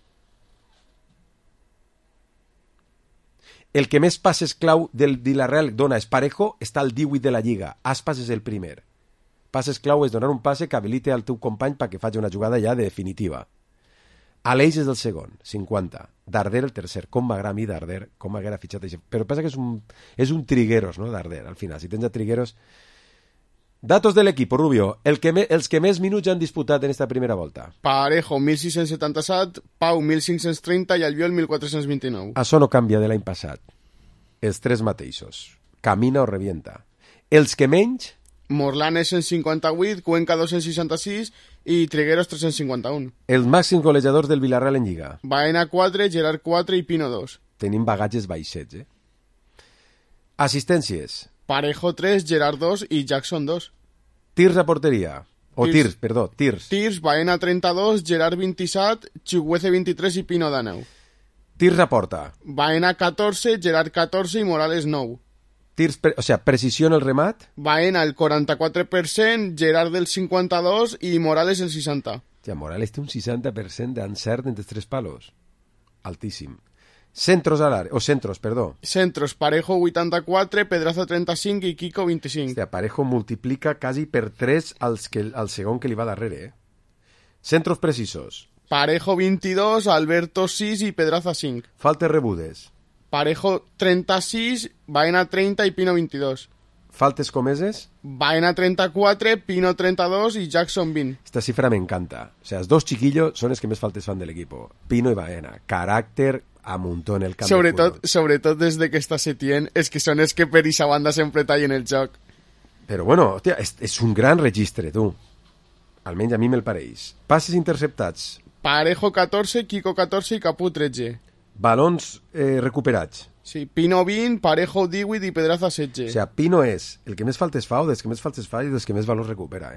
El que més passes clau del Villarreal dona és Parejo, està al 18 de la Lliga. Aspas és el primer. Passes clau és donar un passe que habilite al teu company perquè faci una jugada ja definitiva. Aleix és el segon, 50. Darder el tercer. Com m'agrada a mi Darder, com m'haguera fitxat això. Però pensa que és un trigueros, no, Darder, al final. Si tens a trigueros... Datos del equipo, Rubio. Els que més minuts han disputat en esta primera volta. Parejo, 1.677, Pau, 1.530 i Albiol, 1.429. Això no canvia de l'any passat. Els tres mateixos. Camina o revienta. Els que menys... Morlanes 158, Cuenca 266 i Trigueros 351. Els màxims golejadors del Villarreal en Lliga. Baena 4, Gerard 4 i Pino 2. Tenim bagatges baixets, Assistències. Parejo 3, Gerard 2 i Jackson 2. Tirs a porteria. Tirs. Tirs, Baena 32, Gerard 27, Chuguece 23 i Pino 9. Tirs a porta. Baena 14, Gerard 14 i Morales 9. Tirs, precisió en el remat. Baena el 44%, Gerard el 52 i Morales el 60. Morales té un 60% d'encert entre els tres palos. Altíssim. Centros, Parejo 84, Pedraza 35 i Kiko 25. Hòstia, Parejo multiplica quasi per 3 al segon que li va darrere, Centros precisos. Parejo 22, Alberto 6 i Pedraza 5. Faltes rebudes. Parejo 36, Baena 30 i Pino 22. Faltes comeses. Baena 34, Pino 32 i Jackson 20. Esta cifra me encanta. O sea, els dos chiquillos son els que més faltes fan del equipo. Pino i Baena. Caràcter a muntó en el camp. Sobretot des de que està Setién, és que són els que per eixa banda sempre tallen el joc. Però bueno, hòstia, és un gran registre, tu. Almenys a mi me'l pareix. Passes interceptats. Parejo 14, Kiko 14 i Capú 13. Balons recuperats. Sí, Pino 20, Parejo 18 i Pedraza 16. O sigui, Pino és el que més faltes fa o dels que més faltes fa i dels que més valors recupera,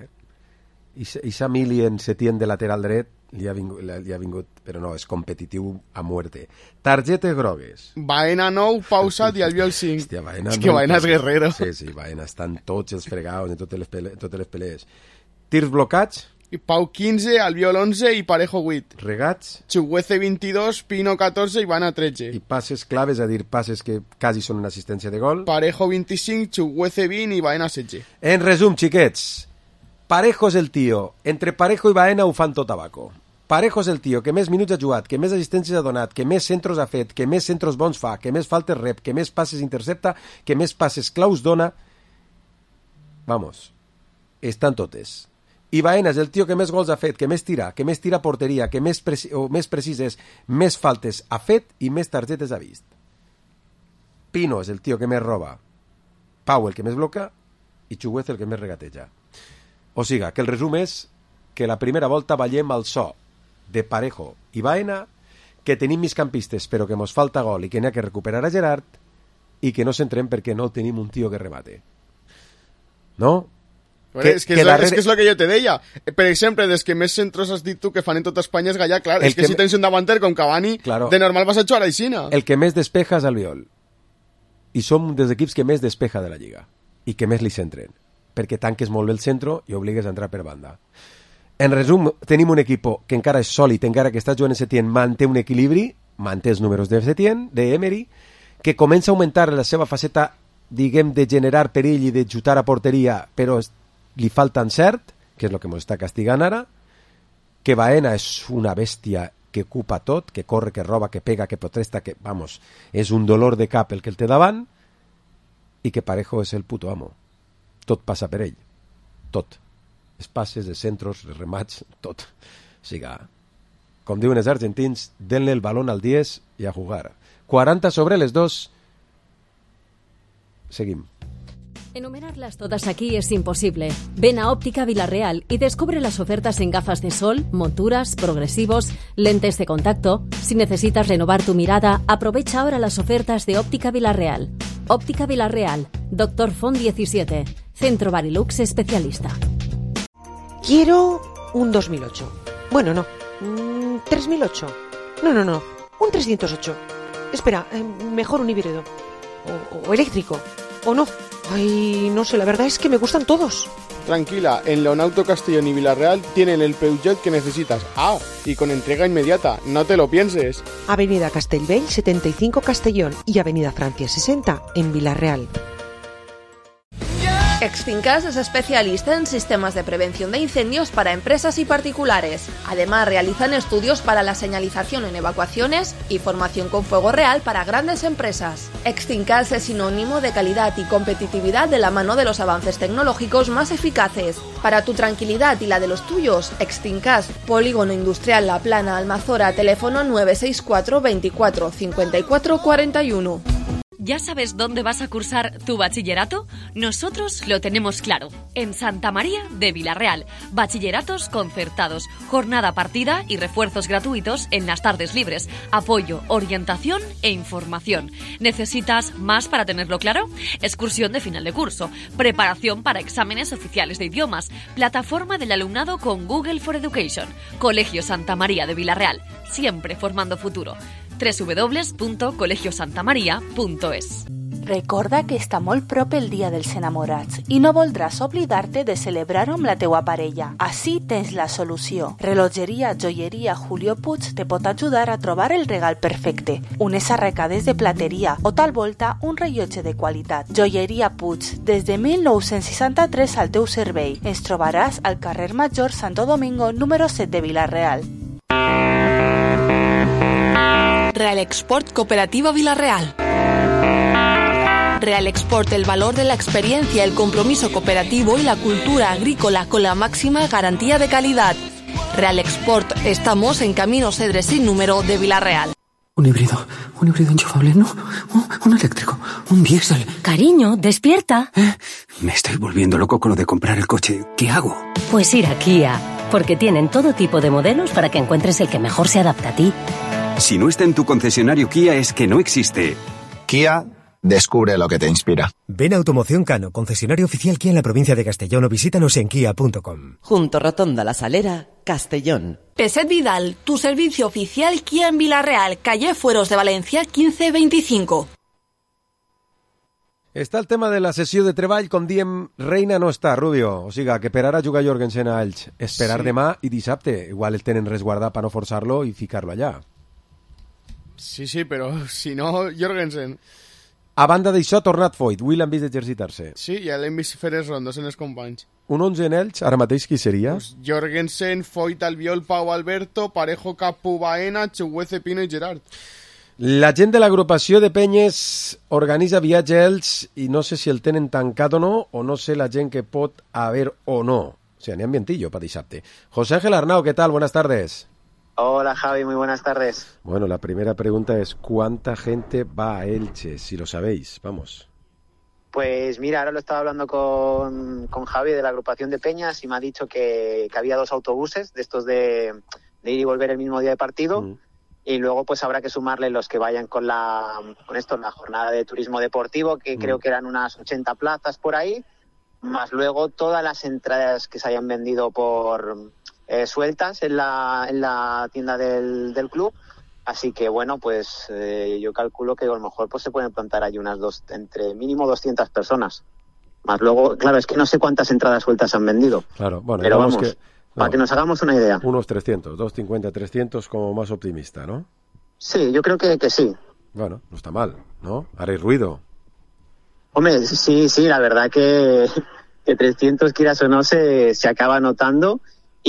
I Samili en Setién de lateral dret li ha vingut, però no, és competitiu a muerte. Targetes grogues. Baena 9, Pausat i Albiol 5. Hòstia, Baena és que Baena és guerrero. Sí, Baena, estan tots els fregados en totes les pelees. Tirs blocats. I Pau 15, Albiol 11 i Parejo 8. Regats. Chuguece 22, Pino 14 i Baena 13. I passes claves, és a dir, passes que quasi són una assistència de gol. Parejo 25, Chuguece 20 i Baena 16. En resum, xiquets, Parejo és el tio. Entre Parejo i Baena ho fan tot abaco. Parejo és el tio que més minuts ha jugat, que més assistències ha donat, que més centros ha fet, que més centros bons fa, que més faltes rep, que més passes intercepta, que més passes claus dona. Vamos, estan totes. I Baena és el tio que més gols ha fet, que més tira a porteria, que més precís és, més faltes ha fet i més targetes ha vist. Pino és el tio que més roba, Pau el que més bloca i Chuguez el que més regateja. O sigui, que el resum és que la primera volta ballem al so de Parejo i Baena, que tenim migcampistes però que mos falta gol i que n'hi ha que recuperar a Gerard i que no s'entrem perquè no tenim un tio que remate. No? És que és lo que jo te deia. Per exemple, des que més centros has dit tu que fan en tota Espanya és Gallà, clar, és que si tens un davanter com Cavani, claro, de normal vas a jugar a Aixina. El que més despeja és Albiol. I som dels equips que més despeja de la Lliga i que més li centren, perquè tanques molt bé el centre i obligues a entrar per banda. En resum, tenim un equip que encara és sòlid, encara que està jugant Setién, manté un equilibri, manté els números de Setién, de Emery, que comença a augmentar la seva faceta, diguem, de generar perill i de xutar a porteria, però li falta encert, que és el que ens està castigant ara, que Baena és una bèstia que ocupa tot, que corre, que roba, que pega, que protesta, que, vamos, és un dolor de cap el que el té davant, i que Parejo és el puto amo. Tot passa per ell. Tot. Els passes, els centros, els remats, tot. O sigui, com diuen els argentins, denle el balón al 10 i a jugar. 40 sobre les 2. Seguim. Enumerarlas todas aquí es imposible. Ven a Óptica Villarreal y descubre las ofertas en gafas de sol, monturas, progresivos, lentes de contacto. Si necesitas renovar tu mirada, aprovecha ahora las ofertas de Óptica Villarreal. Óptica Villarreal, Dr. Font 17, Centro Barilux especialista. Quiero un 2008. Bueno, no. 3008. No. Un 308. Espera, mejor un híbrido. O eléctrico. O no. Ay, no sé, la verdad es que me gustan todos. Tranquila, en Leonauto Castellón y Villarreal tienen el Peugeot que necesitas. Ah, y con entrega inmediata, no te lo pienses. Avenida Castellbell 75 Castellón y Avenida Francia 60 en Villarreal. Extincas es especialista en sistemas de prevención de incendios para empresas y particulares. Además, realizan estudios para la señalización en evacuaciones y formación con fuego real para grandes empresas. Extincas es sinónimo de calidad y competitividad de la mano de los avances tecnológicos más eficaces. Para tu tranquilidad y la de los tuyos, Extincas, Polígono Industrial La Plana, Almazora, teléfono 964 24 54 41. ¿Ya sabes dónde vas a cursar tu bachillerato? Nosotros lo tenemos claro. En Santa María de Villarreal. Bachilleratos concertados, jornada partida y refuerzos gratuitos en las tardes libres. Apoyo, orientación e información. ¿Necesitas más para tenerlo claro? Excursión de final de curso. Preparación para exámenes oficiales de idiomas. Plataforma del alumnado con Google for Education. Colegio Santa María de Villarreal. Siempre formando futuro. www.colegiosantamaria.es. Recorda que està molt prop el dia dels enamorats i no voldràs oblidar-te de celebrar-ho amb la teua parella. Així tens la solució. Relojeria Joieria Julio Puig te pot ajudar a trobar el regal perfecte. Unes arracades de plateria o tal volta un rellotge de qualitat. Joieria Puig, des de 1963 al teu servei. Ens trobaràs al carrer Major Santo Domingo número 7 de Villarreal. Real Export Cooperativa Villarreal. Real Export, el valor de la experiencia, el compromiso cooperativo y la cultura agrícola con la máxima garantía de calidad. Real Export, estamos en Camino Cedres sin número de Villarreal. Un híbrido enchufable, no, un eléctrico, un diésel. Cariño, despierta. Me estoy volviendo loco con lo de comprar el coche. ¿Qué hago? Pues ir a Kia, porque tienen todo tipo de modelos para que encuentres el que mejor se adapta a ti. Si no está en tu concesionario Kia es que no existe. Kia, descubre lo que te inspira. Ven a Automoción Cano, concesionario oficial Kia en la provincia de Castellón, o visítanos en kia.com. Junto Rotonda La Salera, Castellón. Peset Vidal, tu servicio oficial Kia en Vila-real, calle Fueros de Valencia 1525. Està el tema de la sessió de treball, com diem, Reina no està, Rubio. O sigui, que per ara juga Jorgensen a Elx. Esperar demà i dissabte. Igual el tenen resguardat per no forçar-lo i ficar-lo allà. Sí, però si no, Jorgensen. A banda d'això, ha tornat Foyt. Avui l'han vist exercitar-se. Sí, ja l'hem vist fer els rondos en els companys. Un 11 en Elx, ara mateix qui seria? Pues Jorgensen, Foyt, Albiol, Pau Alberto, Parejo, Capu, Baena, Chuguece, Pino i Gerard. La gent de l'agrupació de penyes organitza viatge a Elx i no sé si el tenen tancat o no sé la gent que pot haver o no. O sea, ni ambientillo para dissabte. José Ángel Arnau, ¿qué tal? Buenas tardes. Hola Javi, muy buenas tardes. Bueno, la primera pregunta es ¿cuánta gente va a Elche? Si lo sabéis, vamos. Pues mira, ahora lo estaba hablando con Javi de la agrupación de peñas y me ha dicho que había 2 autobuses de estos de ir y volver el mismo día de partido. Y luego pues habrá que sumarle los que vayan con la jornada de turismo deportivo, que creo que eran unas 80 plazas por ahí, más luego todas las entradas que se hayan vendido por sueltas en la tienda del club. Así que bueno, pues yo calculo que a lo mejor pues se pueden plantar ahí entre mínimo 200 personas. Más luego, claro, es que no sé cuántas entradas sueltas han vendido. Claro, bueno, pero vamos, para que nos hagamos una idea. Unos 300, 250, 300 como más optimista, ¿no? Sí, yo creo que sí. Bueno, no está mal, ¿no? Haréis ruido. Hombre, sí, la verdad que 300, quieras o no, se acaba notando.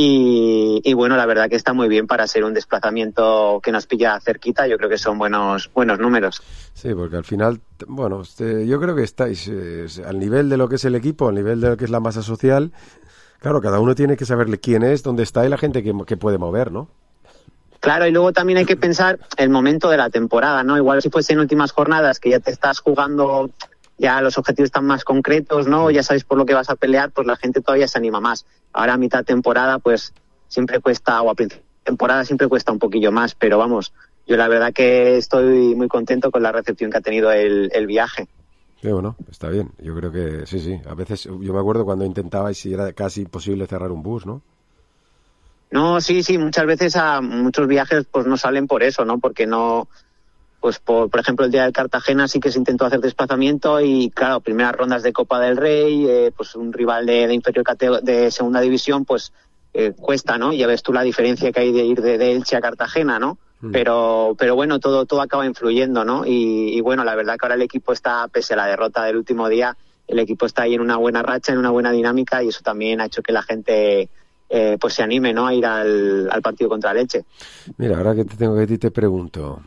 Y bueno, la verdad que está muy bien para ser un desplazamiento que nos pilla cerquita. Yo creo que son buenos números. Sí, porque al final, bueno, yo creo que estáis al nivel de lo que es el equipo, al nivel de lo que es la masa social. Claro, cada uno tiene que saberle quién es, dónde está y la gente que puede mover, ¿no? Claro, y luego también hay que pensar el momento de la temporada, ¿no? Igual si fuese en últimas jornadas, que ya te estás jugando, ya los objetivos están más concretos, ¿no? Ya sabes por lo que vas a pelear, pues la gente todavía se anima más. Ahora a mitad de temporada, pues siempre cuesta, o a principio de temporada siempre cuesta un poquillo más, pero vamos, yo la verdad que estoy muy contento con la recepción que ha tenido el viaje. Sí, bueno, está bien. Yo creo que sí. A veces, yo me acuerdo cuando intentabais y era casi imposible cerrar un bus, ¿no? No, sí, muchas veces a muchos viajes pues no salen por eso, ¿no? Porque no, pues por ejemplo el día del Cartagena sí que se intentó hacer desplazamiento y claro, primeras rondas de Copa del Rey, pues un rival de inferior de segunda división, pues cuesta, ¿no? Ya ves tú la diferencia que hay de ir de Elche a Cartagena, ¿no? Pero bueno, todo acaba influyendo, ¿no? Y bueno, la verdad que ahora el equipo está, pese a la derrota del último día, el equipo está ahí en una buena racha, en una buena dinámica y eso también ha hecho que la gente pues se anime, ¿no? A ir al partido contra el Elche. Mira, ahora que te pregunto,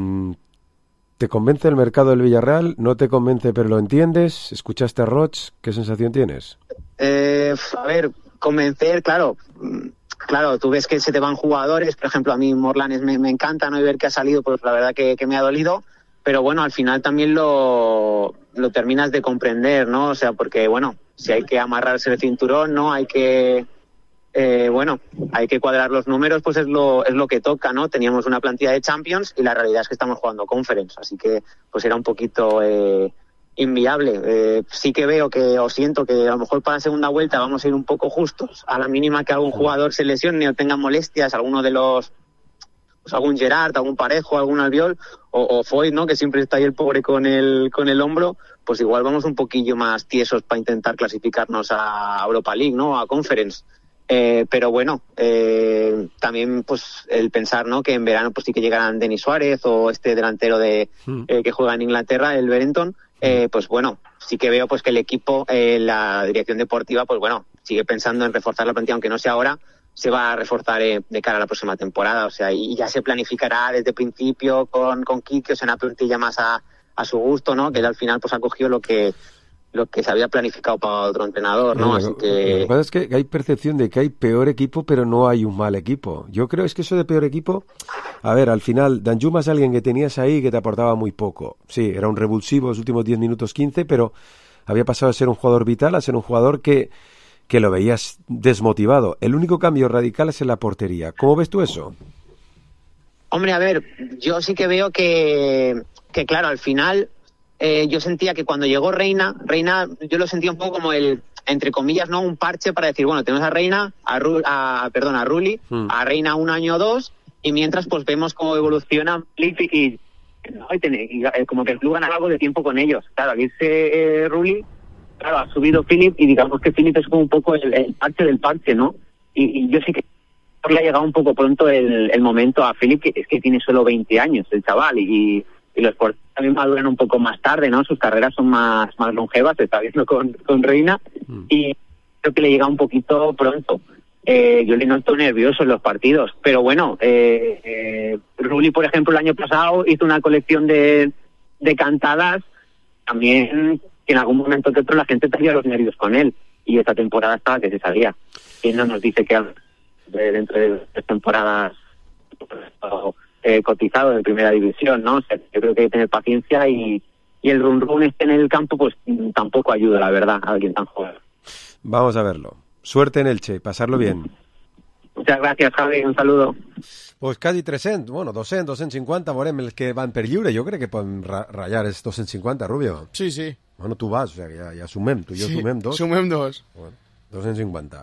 ¿te convence el mercado del Villarreal? ¿No te convence pero lo entiendes? ¿Escuchaste a Roch? ¿Qué sensación tienes? A ver, convencer, claro, tú ves que se te van jugadores, por ejemplo, a mí Morlanes me encanta, ¿no? Y ver que ha salido, pues la verdad que me ha dolido, pero bueno, al final también lo terminas de comprender, ¿no? O sea, porque bueno, si hay que amarrarse el cinturón, ¿no? Hay que hay que cuadrar los números, pues es lo que toca, ¿no? Teníamos una plantilla de Champions y la realidad es que estamos jugando Conference, así que pues era un poquito inviable. Sí que veo o siento que a lo mejor para la segunda vuelta vamos a ir un poco justos, a la mínima que algún jugador se lesione o tenga molestias, alguno de los, pues algún Gerard, algún Parejo, algún Albiol o Foyt, ¿no? Que siempre está ahí el pobre con el hombro, pues igual vamos un poquillo más tiesos para intentar clasificarnos a Europa League, ¿no? A Conference. Pero bueno, también pues el pensar, ¿no? Que en verano pues sí que llegarán Denis Suárez o este delantero que juega en Inglaterra, el Berenton, pues bueno, sí que veo pues que el equipo, la dirección deportiva, pues bueno, sigue pensando en reforzar la plantilla, aunque no sea ahora, se va a reforzar de cara a la próxima temporada, o sea, y ya se planificará desde el principio con Quique, o sea, una plantilla más a su gusto, ¿no? Que él al final pues ha cogido lo que se había planificado para otro entrenador, ¿no? Así que... Lo que pasa es que hay percepción de que hay peor equipo, pero no hay un mal equipo. Yo creo es que eso de peor equipo A ver, al final, Danjuma es alguien que tenías ahí que te aportaba muy poco. Sí, era un revulsivo los últimos 10 minutos 15, pero había pasado de ser un jugador vital a ser un jugador que lo veías desmotivado. El único cambio radical es en la portería. ¿Cómo ves tú eso? Hombre, a ver, yo sí que veo que claro, al final yo sentía que cuando llegó Reina, yo lo sentía un poco como el, entre comillas, no un parche para decir, bueno, tenemos a Reina, a Rulli, a Reina 1 año o 2, y mientras pues vemos cómo evoluciona Flip y como que el club gana algo de tiempo con ellos. Claro, aquí Rulli, claro, ha subido Philip y digamos que Philip es como un poco el parche del parche, ¿no? Y yo sí que le ha llegado un poco pronto el momento a Philip, que es que tiene solo 20 años el chaval, y los porteros también maduran un poco más tarde, ¿no? Sus carreras son más longevas, se está viendo con Reina, y creo que le llega un poquito pronto. Yo le noto nervioso en los partidos, pero bueno, Rulli, por ejemplo, el año pasado hizo una colección de cantadas, también que en algún momento que otro la gente tenía los nervios con él, y esta temporada estaba que se sabía. ¿Quién no nos dice que dentro de 3 temporadas cotizado en primera división, ¿no? O sea, yo creo que hay que tener paciencia y el run en el campo pues tampoco ayuda, la verdad, a alguien tan joven. Vamos a verlo. Suerte en Elche, pasarlo bien. Muchas gracias, Javi, un saludo. Pues casi 300, bueno, 250, veurem els que van per lliure. Jo crec que poden ratllar els 250, Rubio. Sí, sí. Bueno, tu vas, o sea, ja sumem, tu i jo sí, sumem 2. Sumem 2. Bueno, 250.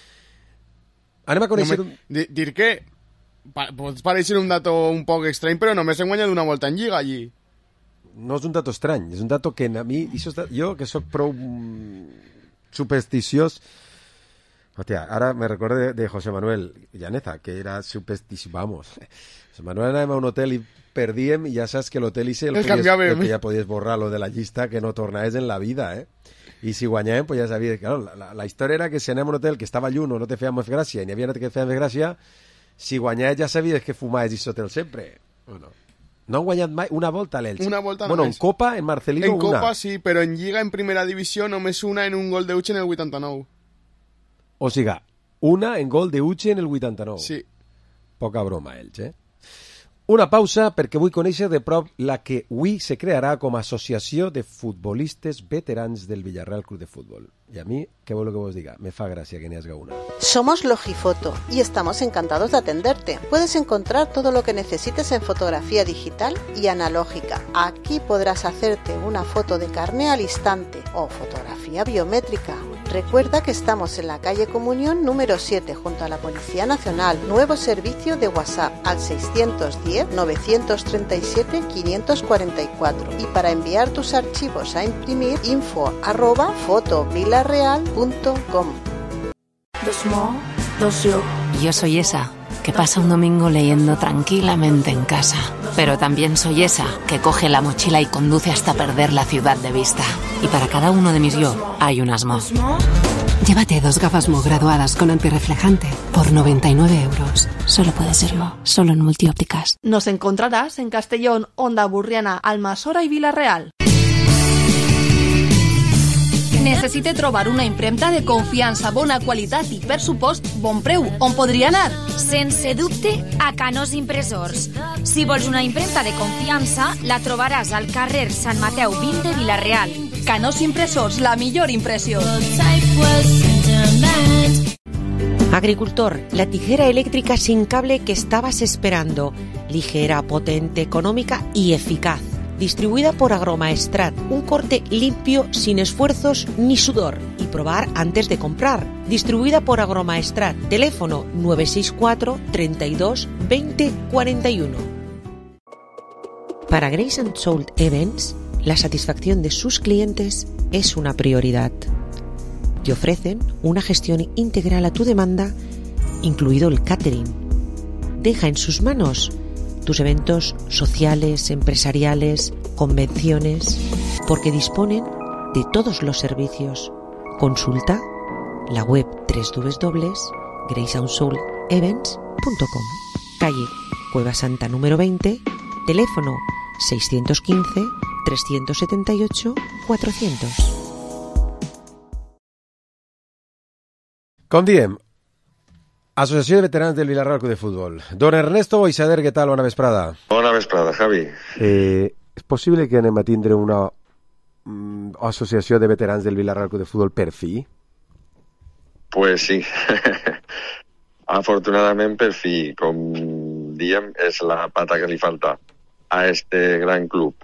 Anem a conèixer... Dir que pot parecer un dato un poc estrany, però només hem guanyat una volta en Lliga allí. No és un dato estrany, és un dato que a mi... Jo, que sóc prou supersticiós... Hòstia, ara me recordo de José Manuel Llaneza, que era supersticiós... Vamos, José Manuel anàvem a un hotel i perdíem i ja saps que l'hotel ese el que ja podies borrar lo de la llista que no tornaves en la vida, I si guanyàvem, pues ja sabies... Claro, la història era que si anem a un hotel que estava lluny o no te feia més gràcia i n'hi havia que feia més gràcia, si guanyaves ja sabies que fumaves i hotel sempre. Bueno, no han guanyat mai una volta a l'Elche. Una volta bueno, només. En Copa, en Marcelino, en una. En Copa sí, però en Lliga, en primera divisió, només una en un gol de Uche en el 89. O sigui, una en gol de Uche en el 89. Sí. Poca broma, Elche. Una pausa perquè vull conèixer de prop la que avui se crearà com a associació de futbolistes veterans del Villarreal Club de Fútbol. Y a mí, ¿qué vuelvo que vos diga? Me fa gracia que ni haga una. Somos Logifoto y estamos encantados de atenderte. Puedes encontrar todo lo que necesites en fotografía digital y analógica. Aquí podrás hacerte una foto de carné al instante o fotografía biométrica. Recuerda que estamos en la calle Comunión número 7 junto a la Policía Nacional. Nuevo servicio de WhatsApp al 610-937-544. Y para enviar tus archivos a imprimir, info@fotovilareal.com. Yo soy esa que pasa un domingo leyendo tranquilamente en casa. Pero también soy esa que coge la mochila y conduce hasta perder la ciudad de vista. Y para cada uno de mis yo hay un Asmo. Llévate 2 gafas Mo graduadas con antirreflejante por 99 euros. Solo puede serlo, solo en Multiópticas. Nos encontrarás en Castellón, Onda Burriana, Almassora i Vila-real. Necessite trobar una impremta de confiança, bona qualitat i, per supost, bon preu. On podria anar? Sense dubte, a Canós Impressors. Si vols una impremta de confiança, la trobaràs al carrer Sant Mateu 20 de Vila-real. Canós Impressors, la millor impressió. Agricultor, la tijera eléctrica sin cable que estabas esperando. Ligera, potente, económica y eficaz. Distribuida por Agromaestrat, un corte limpio, sin esfuerzos ni sudor. Y probar antes de comprar. Distribuida por Agromaestrat, teléfono 964 32 20 41. Para Grace & Soul Events, la satisfacción de sus clientes es una prioridad. Te ofrecen una gestión integral a tu demanda, incluido el catering. Deja en sus manos tus eventos sociales, empresariales, convenciones, porque disponen de todos los servicios. Consulta la web www.graceandsoulevents.com. Calle Cueva Santa número 20, teléfono 615 378 400. Com diem, Associació de Veterans del Vilarreal Club de Futbol. Don Ernesto Boixader, què tal? Bona vesprada. Bona vesprada, Javi. És possible que anem a tindre una associació de veterans del Vilarreal Club de Futbol per fi? Pues sí. Afortunadament per fi, com diem, és la pata que li falta a este gran club.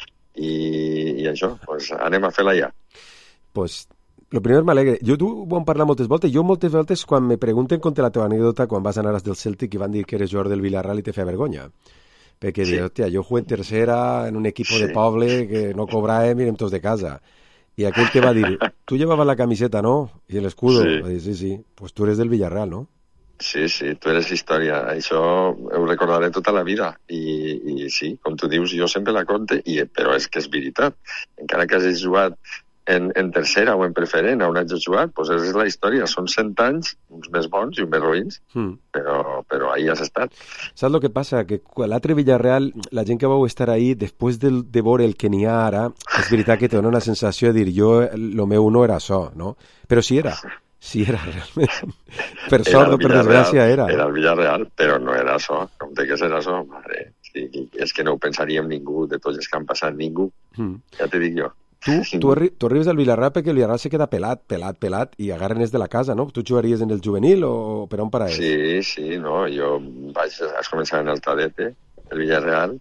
I això, pues anem a fer-la ja. Pues lo primer m'alegre. Tu ho vam parlar moltes voltes. Jo moltes voltes quan me pregunten contra la teva anècdota quan vas anar als del Celtic i van dir que eres jugador del Villarreal i te feia vergonya. Perquè dius, hòstia, jo jugué en tercera en un equip de poble que no cobràvem i anem tots de casa. I aquell te va dir, tu llevaves la camiseta, ¿no? I l'escudo. Va dir, sí. Pues tu eres del Villarreal, ¿no? Sí, tu eres història. Això ho recordaré tota la vida. I sí, com tu dius, jo sempre la conte, però és que és veritat. Encara que hagis jugat en tercera o en preferent a on hagis jugat, doncs és la història. Són 100 anys, uns més bons i uns més roïns, però ahí has estat. Saps el que passa? Que l'altre Villarreal, la gent que vau estar ahí, després de veure el que n'hi ha ara, és veritat que té una sensació de dir, jo, el meu no era això, no? Però sí era realment. Per sort o per desgràcia era. Era el Villarreal, però no era això. Com té que ser això? Mare, sí, és que no ho pensaríem ningú, de tots els que han passat ningú. Ja te dic jo. Tu arribes al Villarreal perquè el Villarreal se queda pelat i agarren des de la casa, no? Tu jugaries en el juvenil o per on para és? Sí, no, jo vaig començar en el cadete, el Villarreal,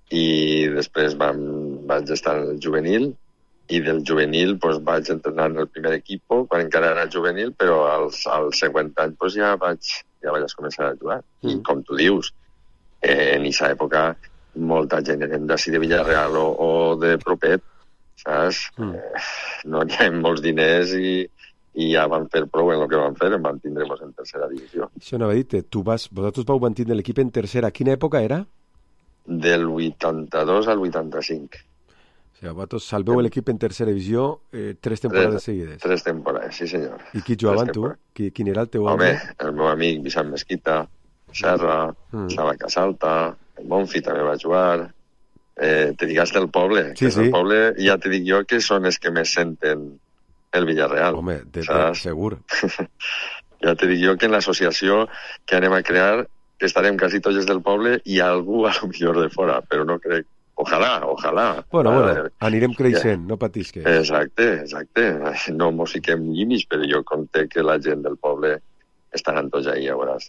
i després vaig estar en el juvenil, i del juvenil vaig entrenar en el primer equip quan encara era juvenil, però al següent any ja vaig començar a jugar. I com tu dius, en aquesta època molta gent eren d'ací de Villarreal o de propet, saps? No n'hi ha molts diners i ja van fer prou en el que van fer, en van tindremos en tercera divisió. Això no va dir, vosaltres vau mantenir l'equip en tercera. Quina època era? Del 82 al 85. O sigui, vosaltres salveu l'equip en tercera divisió 3 temporades seguides. 3 temporades, sí senyor. I qui jugava amb tu? Quin era el teu home? El meu amic Vicent Mesquita, Serra, Xava Casalta, el Monfi també va jugar. Te digues del poble. Sí. El poble ja te dic jo que són els que més senten el Villarreal. Home, segur. Ja te dic jo que en l'associació que anem a crear que estarem quasi tots els del poble i algú a lo millor de fora, però no crec. Ojalà. Bueno, anirem creixent, no patisques. Exacte. No mos fiquem llimis, però jo conté que la gent del poble estaran tots ahí, ja veuràs.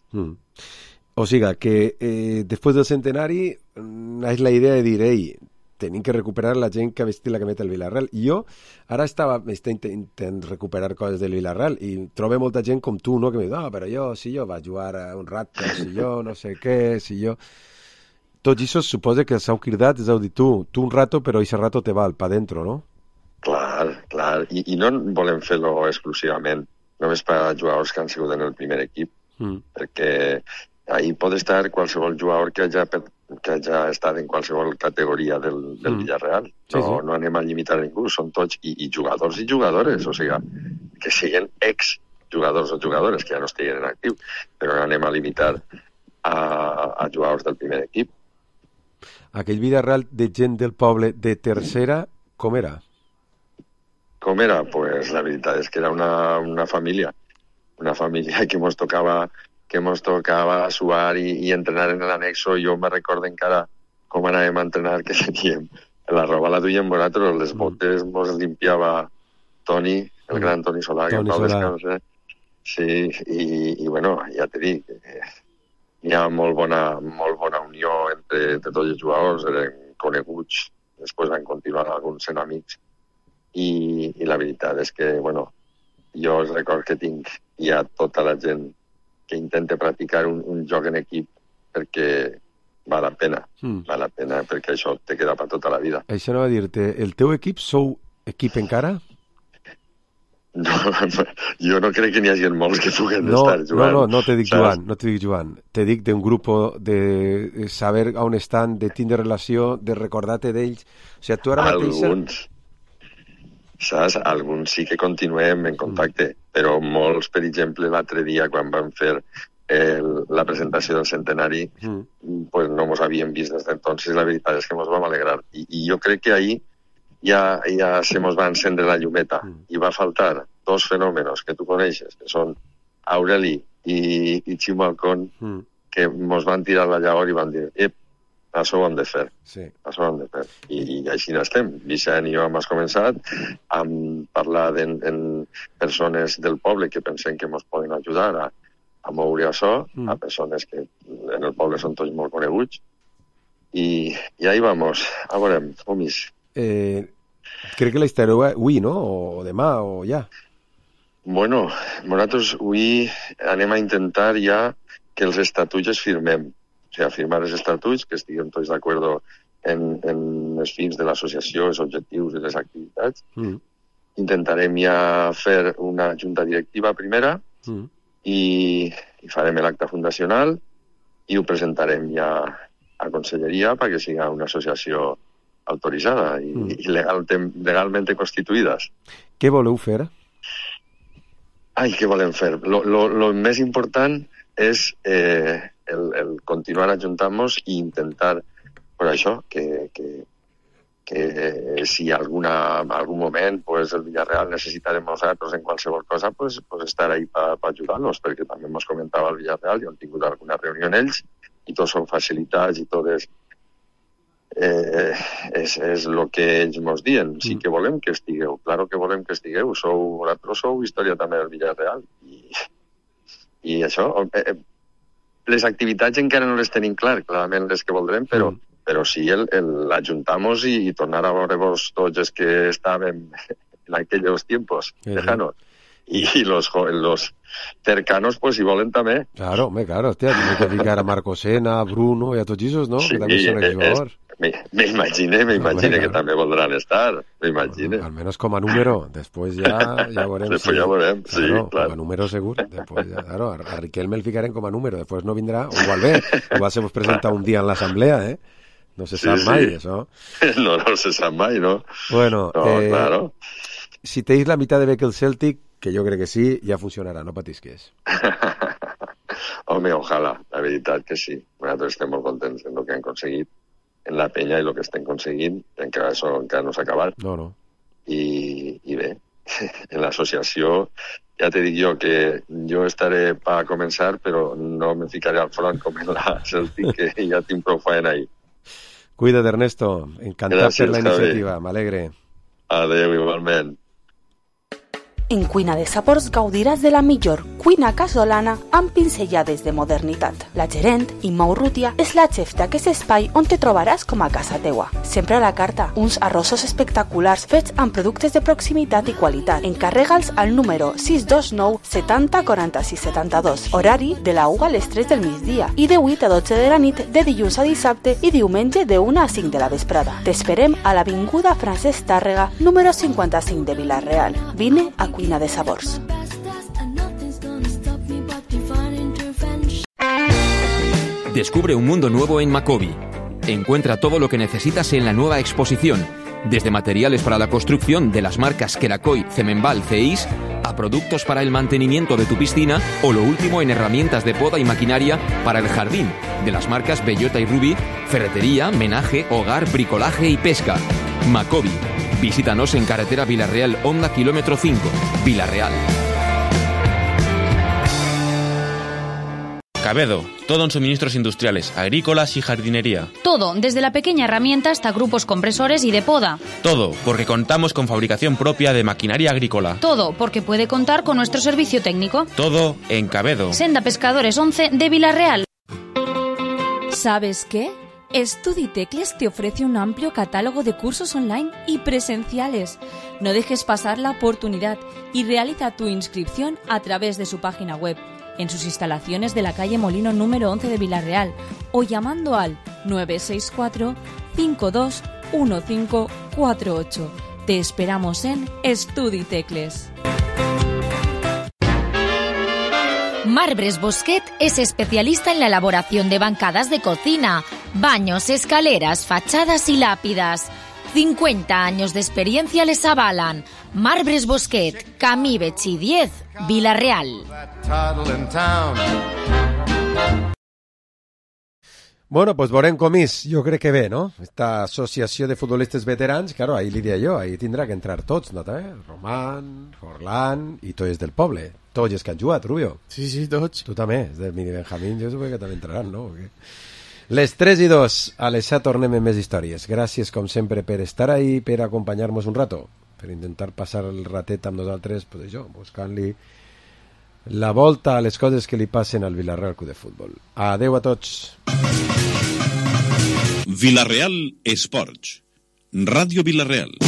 O sigui, que després del centenari és la idea de dir, tenim que recuperar la gent que ha vestit la cameta del Villarreal. I jo ara m'està intentant recuperar coses del Villarreal i trobo molta gent com tu, no? Que em diu, però si jo vaig jugar un rato, si jo no sé què, si jo... Tots això suposa que s'heu cridat, és a dir, tu un rato, però aquest rato te val pa dentro, no? Clar. I no volem fer-lo exclusivament només per a jugadors que han sigut en el primer equip, perquè ahí pot estar qualsevol jugador que hagi estat en qualsevol categoria del Villarreal. No anem a limitar ningú, són tots i jugadors i jugadores, o sigui, que siguin ex-jugadors o jugadores que ja no estiguin en actiu, però no anem a limitar a jugadors del primer equip. Aquell Villarreal de gent del poble de tercera, com era? Com era? Pues la veritat és que era una família que mos tocava suar i entrenar en l'anexo. Jo me recordo encara com anàvem a entrenar, que teníem la roba la duíem nosaltres, les botes mos limpiava Toni, el gran Toni Solà, que Pau descansa. Sí, i bueno, ja te dic, hi ha molt bona unió entre tots els jugadors, eren coneguts, després van continuar alguns sent amics, i la veritat és que, bueno, jo els record que tinc hi ha tota la gent que intenta practicar un joc en equip perquè val la pena, perquè això te queda per tota la vida. Això no va dir-te, el teu equip sou equip encara? No, jo no crec que n'hi hagi molts que puguen estar jugant. No te dic jugant. Te dic d'un grup de saber on estan, de tindre relació, de recordar-te d'ells. O sigui, tu ara mateixa... Alguns sí que continuem en contacte, però molts, per exemple, l'altre dia quan vam fer la presentació del centenari, pues no mos havíem vist des d'entonces, la veritat és que mos vam alegrar. I jo crec que ahir ja se mos va encendre la llumeta i va faltar dos fenòmenos que tu coneixes, que són Aureli i Ximo Alcón, que mos van tirar la llaor i van dir això ho hem de fer. Sí. Això ho hem de fer. I així n'estem. Vicent i jo hem començat a parlar en persones del poble que pensem que ens poden ajudar a moure això, a persones que en el poble són tots molt coneguts. I ahí vamos. A veurem, homis. Crec que la estareu avui, no? O demà, o ja? Bueno, nosaltres avui anem a intentar ja que els estatuts es firmem. O sigui, firmar els estatuts, que estiguem tots d'acord en els fins de l'associació, els objectius i les activitats. Intentarem ja fer una junta directiva primera i farem l'acte fundacional i ho presentarem ja a Conselleria perquè sigui una associació autoritzada i legalment constituïda. Què voleu fer? Què volem fer? Lo més important és el continuar ajuntant-nos i intentar, per això, que si algun moment el Villarreal necessitarem nosaltres en qualsevol cosa, estar ahí per ajudar-nos, perquè també ens comentava el Villarreal i hem tingut alguna reunió en ells i tots són facilitats i tot és el que ells ens diuen. Sí que volem que estigueu, claro que volem que estigueu, vosaltres sou història també del Villarreal i això, les activitats encara no les tenim clarament les que voldrem, però sí l'ajuntar-nos i tornar a veure-vos tots els que estàvem en aquells tiempos lejanos. Y los cercanos, pues, si volen també. Claro, hostia, tiene que ficar a Marco Sena, a Bruno y a tots esos, ¿no? Sí, que también son exjugadors. Me imagine que també voldran estar, me imagine. Al menos com a número, después ya veurem. Después ya veurem, sí, claro. Com a número segur, después ya, claro, a Riquelme el ficarem com a número, después no vindrà, o igual se nos presenta un día en l'asamblea, ¿eh? No se sap mai, això. No se sap mai, no? Bueno, claro. Si tenéis la mitad de beca el Celtic, que jo crec que sí, ja funcionarà, no patisques. Home, ojalà, la veritat que sí. Nosaltres estem molt contents en el que han aconseguit en la penya i el que estem aconseguint, encara això encara no s'ha acabat. No. I bé, en l'associació ja te dic jo que jo estaré per començar, però no me ficaré al front com en la Celtic, que ja tinc prou feina ahí. Cuida't, Ernesto. Encantat per la iniciativa, m'alegre. Adéu, igualment. En Cuina de Sabors gaudiràs de la millor cuina casolana amb pinzellades de modernitat. La gerent, Imma Urrutia, és la xef d'aquest espai on te trobaràs com a casa teua. Sempre a la carta, uns arrossos espectaculars fets amb productes de proximitat i qualitat. Encarrega'ls al número 629 70 46 72. Horari de la 1 a les 3 del migdia i de 8 a 12 de la nit de dilluns a dissabte i diumenge de 1 a 5 de la vesprada. T'esperem a l'Avinguda Francesc Tàrrega, número 55 de Vila-real. Vine a Cuina de Sabors. Descubre un mundo nuevo en Macobi. Encuentra todo lo que necesitas en la nueva exposición, desde materiales para la construcción de las marcas Kerakoy, Cemenbal, CEIS, a productos para el mantenimiento de tu piscina o lo último en herramientas de poda y maquinaria para el jardín, de las marcas Bellota y Ruby, ferretería, menaje, hogar, bricolaje y pesca. Macobi. Visítanos en carretera Vila-real, Honda, kilómetro 5, Vila-real. Cabedo, todo en suministros industriales, agrícolas y jardinería. Todo, desde la pequeña herramienta hasta grupos compresores y de poda. Todo, porque contamos con fabricación propia de maquinaria agrícola. Todo, porque puede contar con nuestro servicio técnico. Todo en Cabedo. Senda Pescadores 11 de Vila-real. ¿Sabes qué? Estuditecles te ofrece un amplio catálogo de cursos online y presenciales. No dejes pasar la oportunidad y realiza tu inscripción a través de su página web, en sus instalaciones de la calle Molino número 11 de Vila-real o llamando al 964 52 1548. Te esperamos en Estuditecles. Marbres Bosquet es especialista en la elaboración de bancadas de cocina, baños, escaleras, fachadas y lápidas. 50 años de experiencia les avalan. Marbres Bosquet, Camí Betxí 10, Vila-real. Bueno, pues veurem com és. Jo crec que bé, no? Esta associació de futbolistes veterans, claro, ahí li diria jo, ahí tindrà que entrar tots, no? Roman, Forlán i tots del poble. Tots els que han jugat, Rubio. Sí, tots. Tu també, és del mini Benjamín, jo suposo que també entraran, no? Les 3:02, a les 7 tornem amb més històries. Gràcies, com sempre, per estar ahí, per acompanyar-nos un rato, per intentar passar el ratet amb nosaltres, pues això, buscant-li la volta a les coses que li passen al Villarreal Club de Futbol. Adeu a tots. Villarreal Esports. Ràdio Villarreal.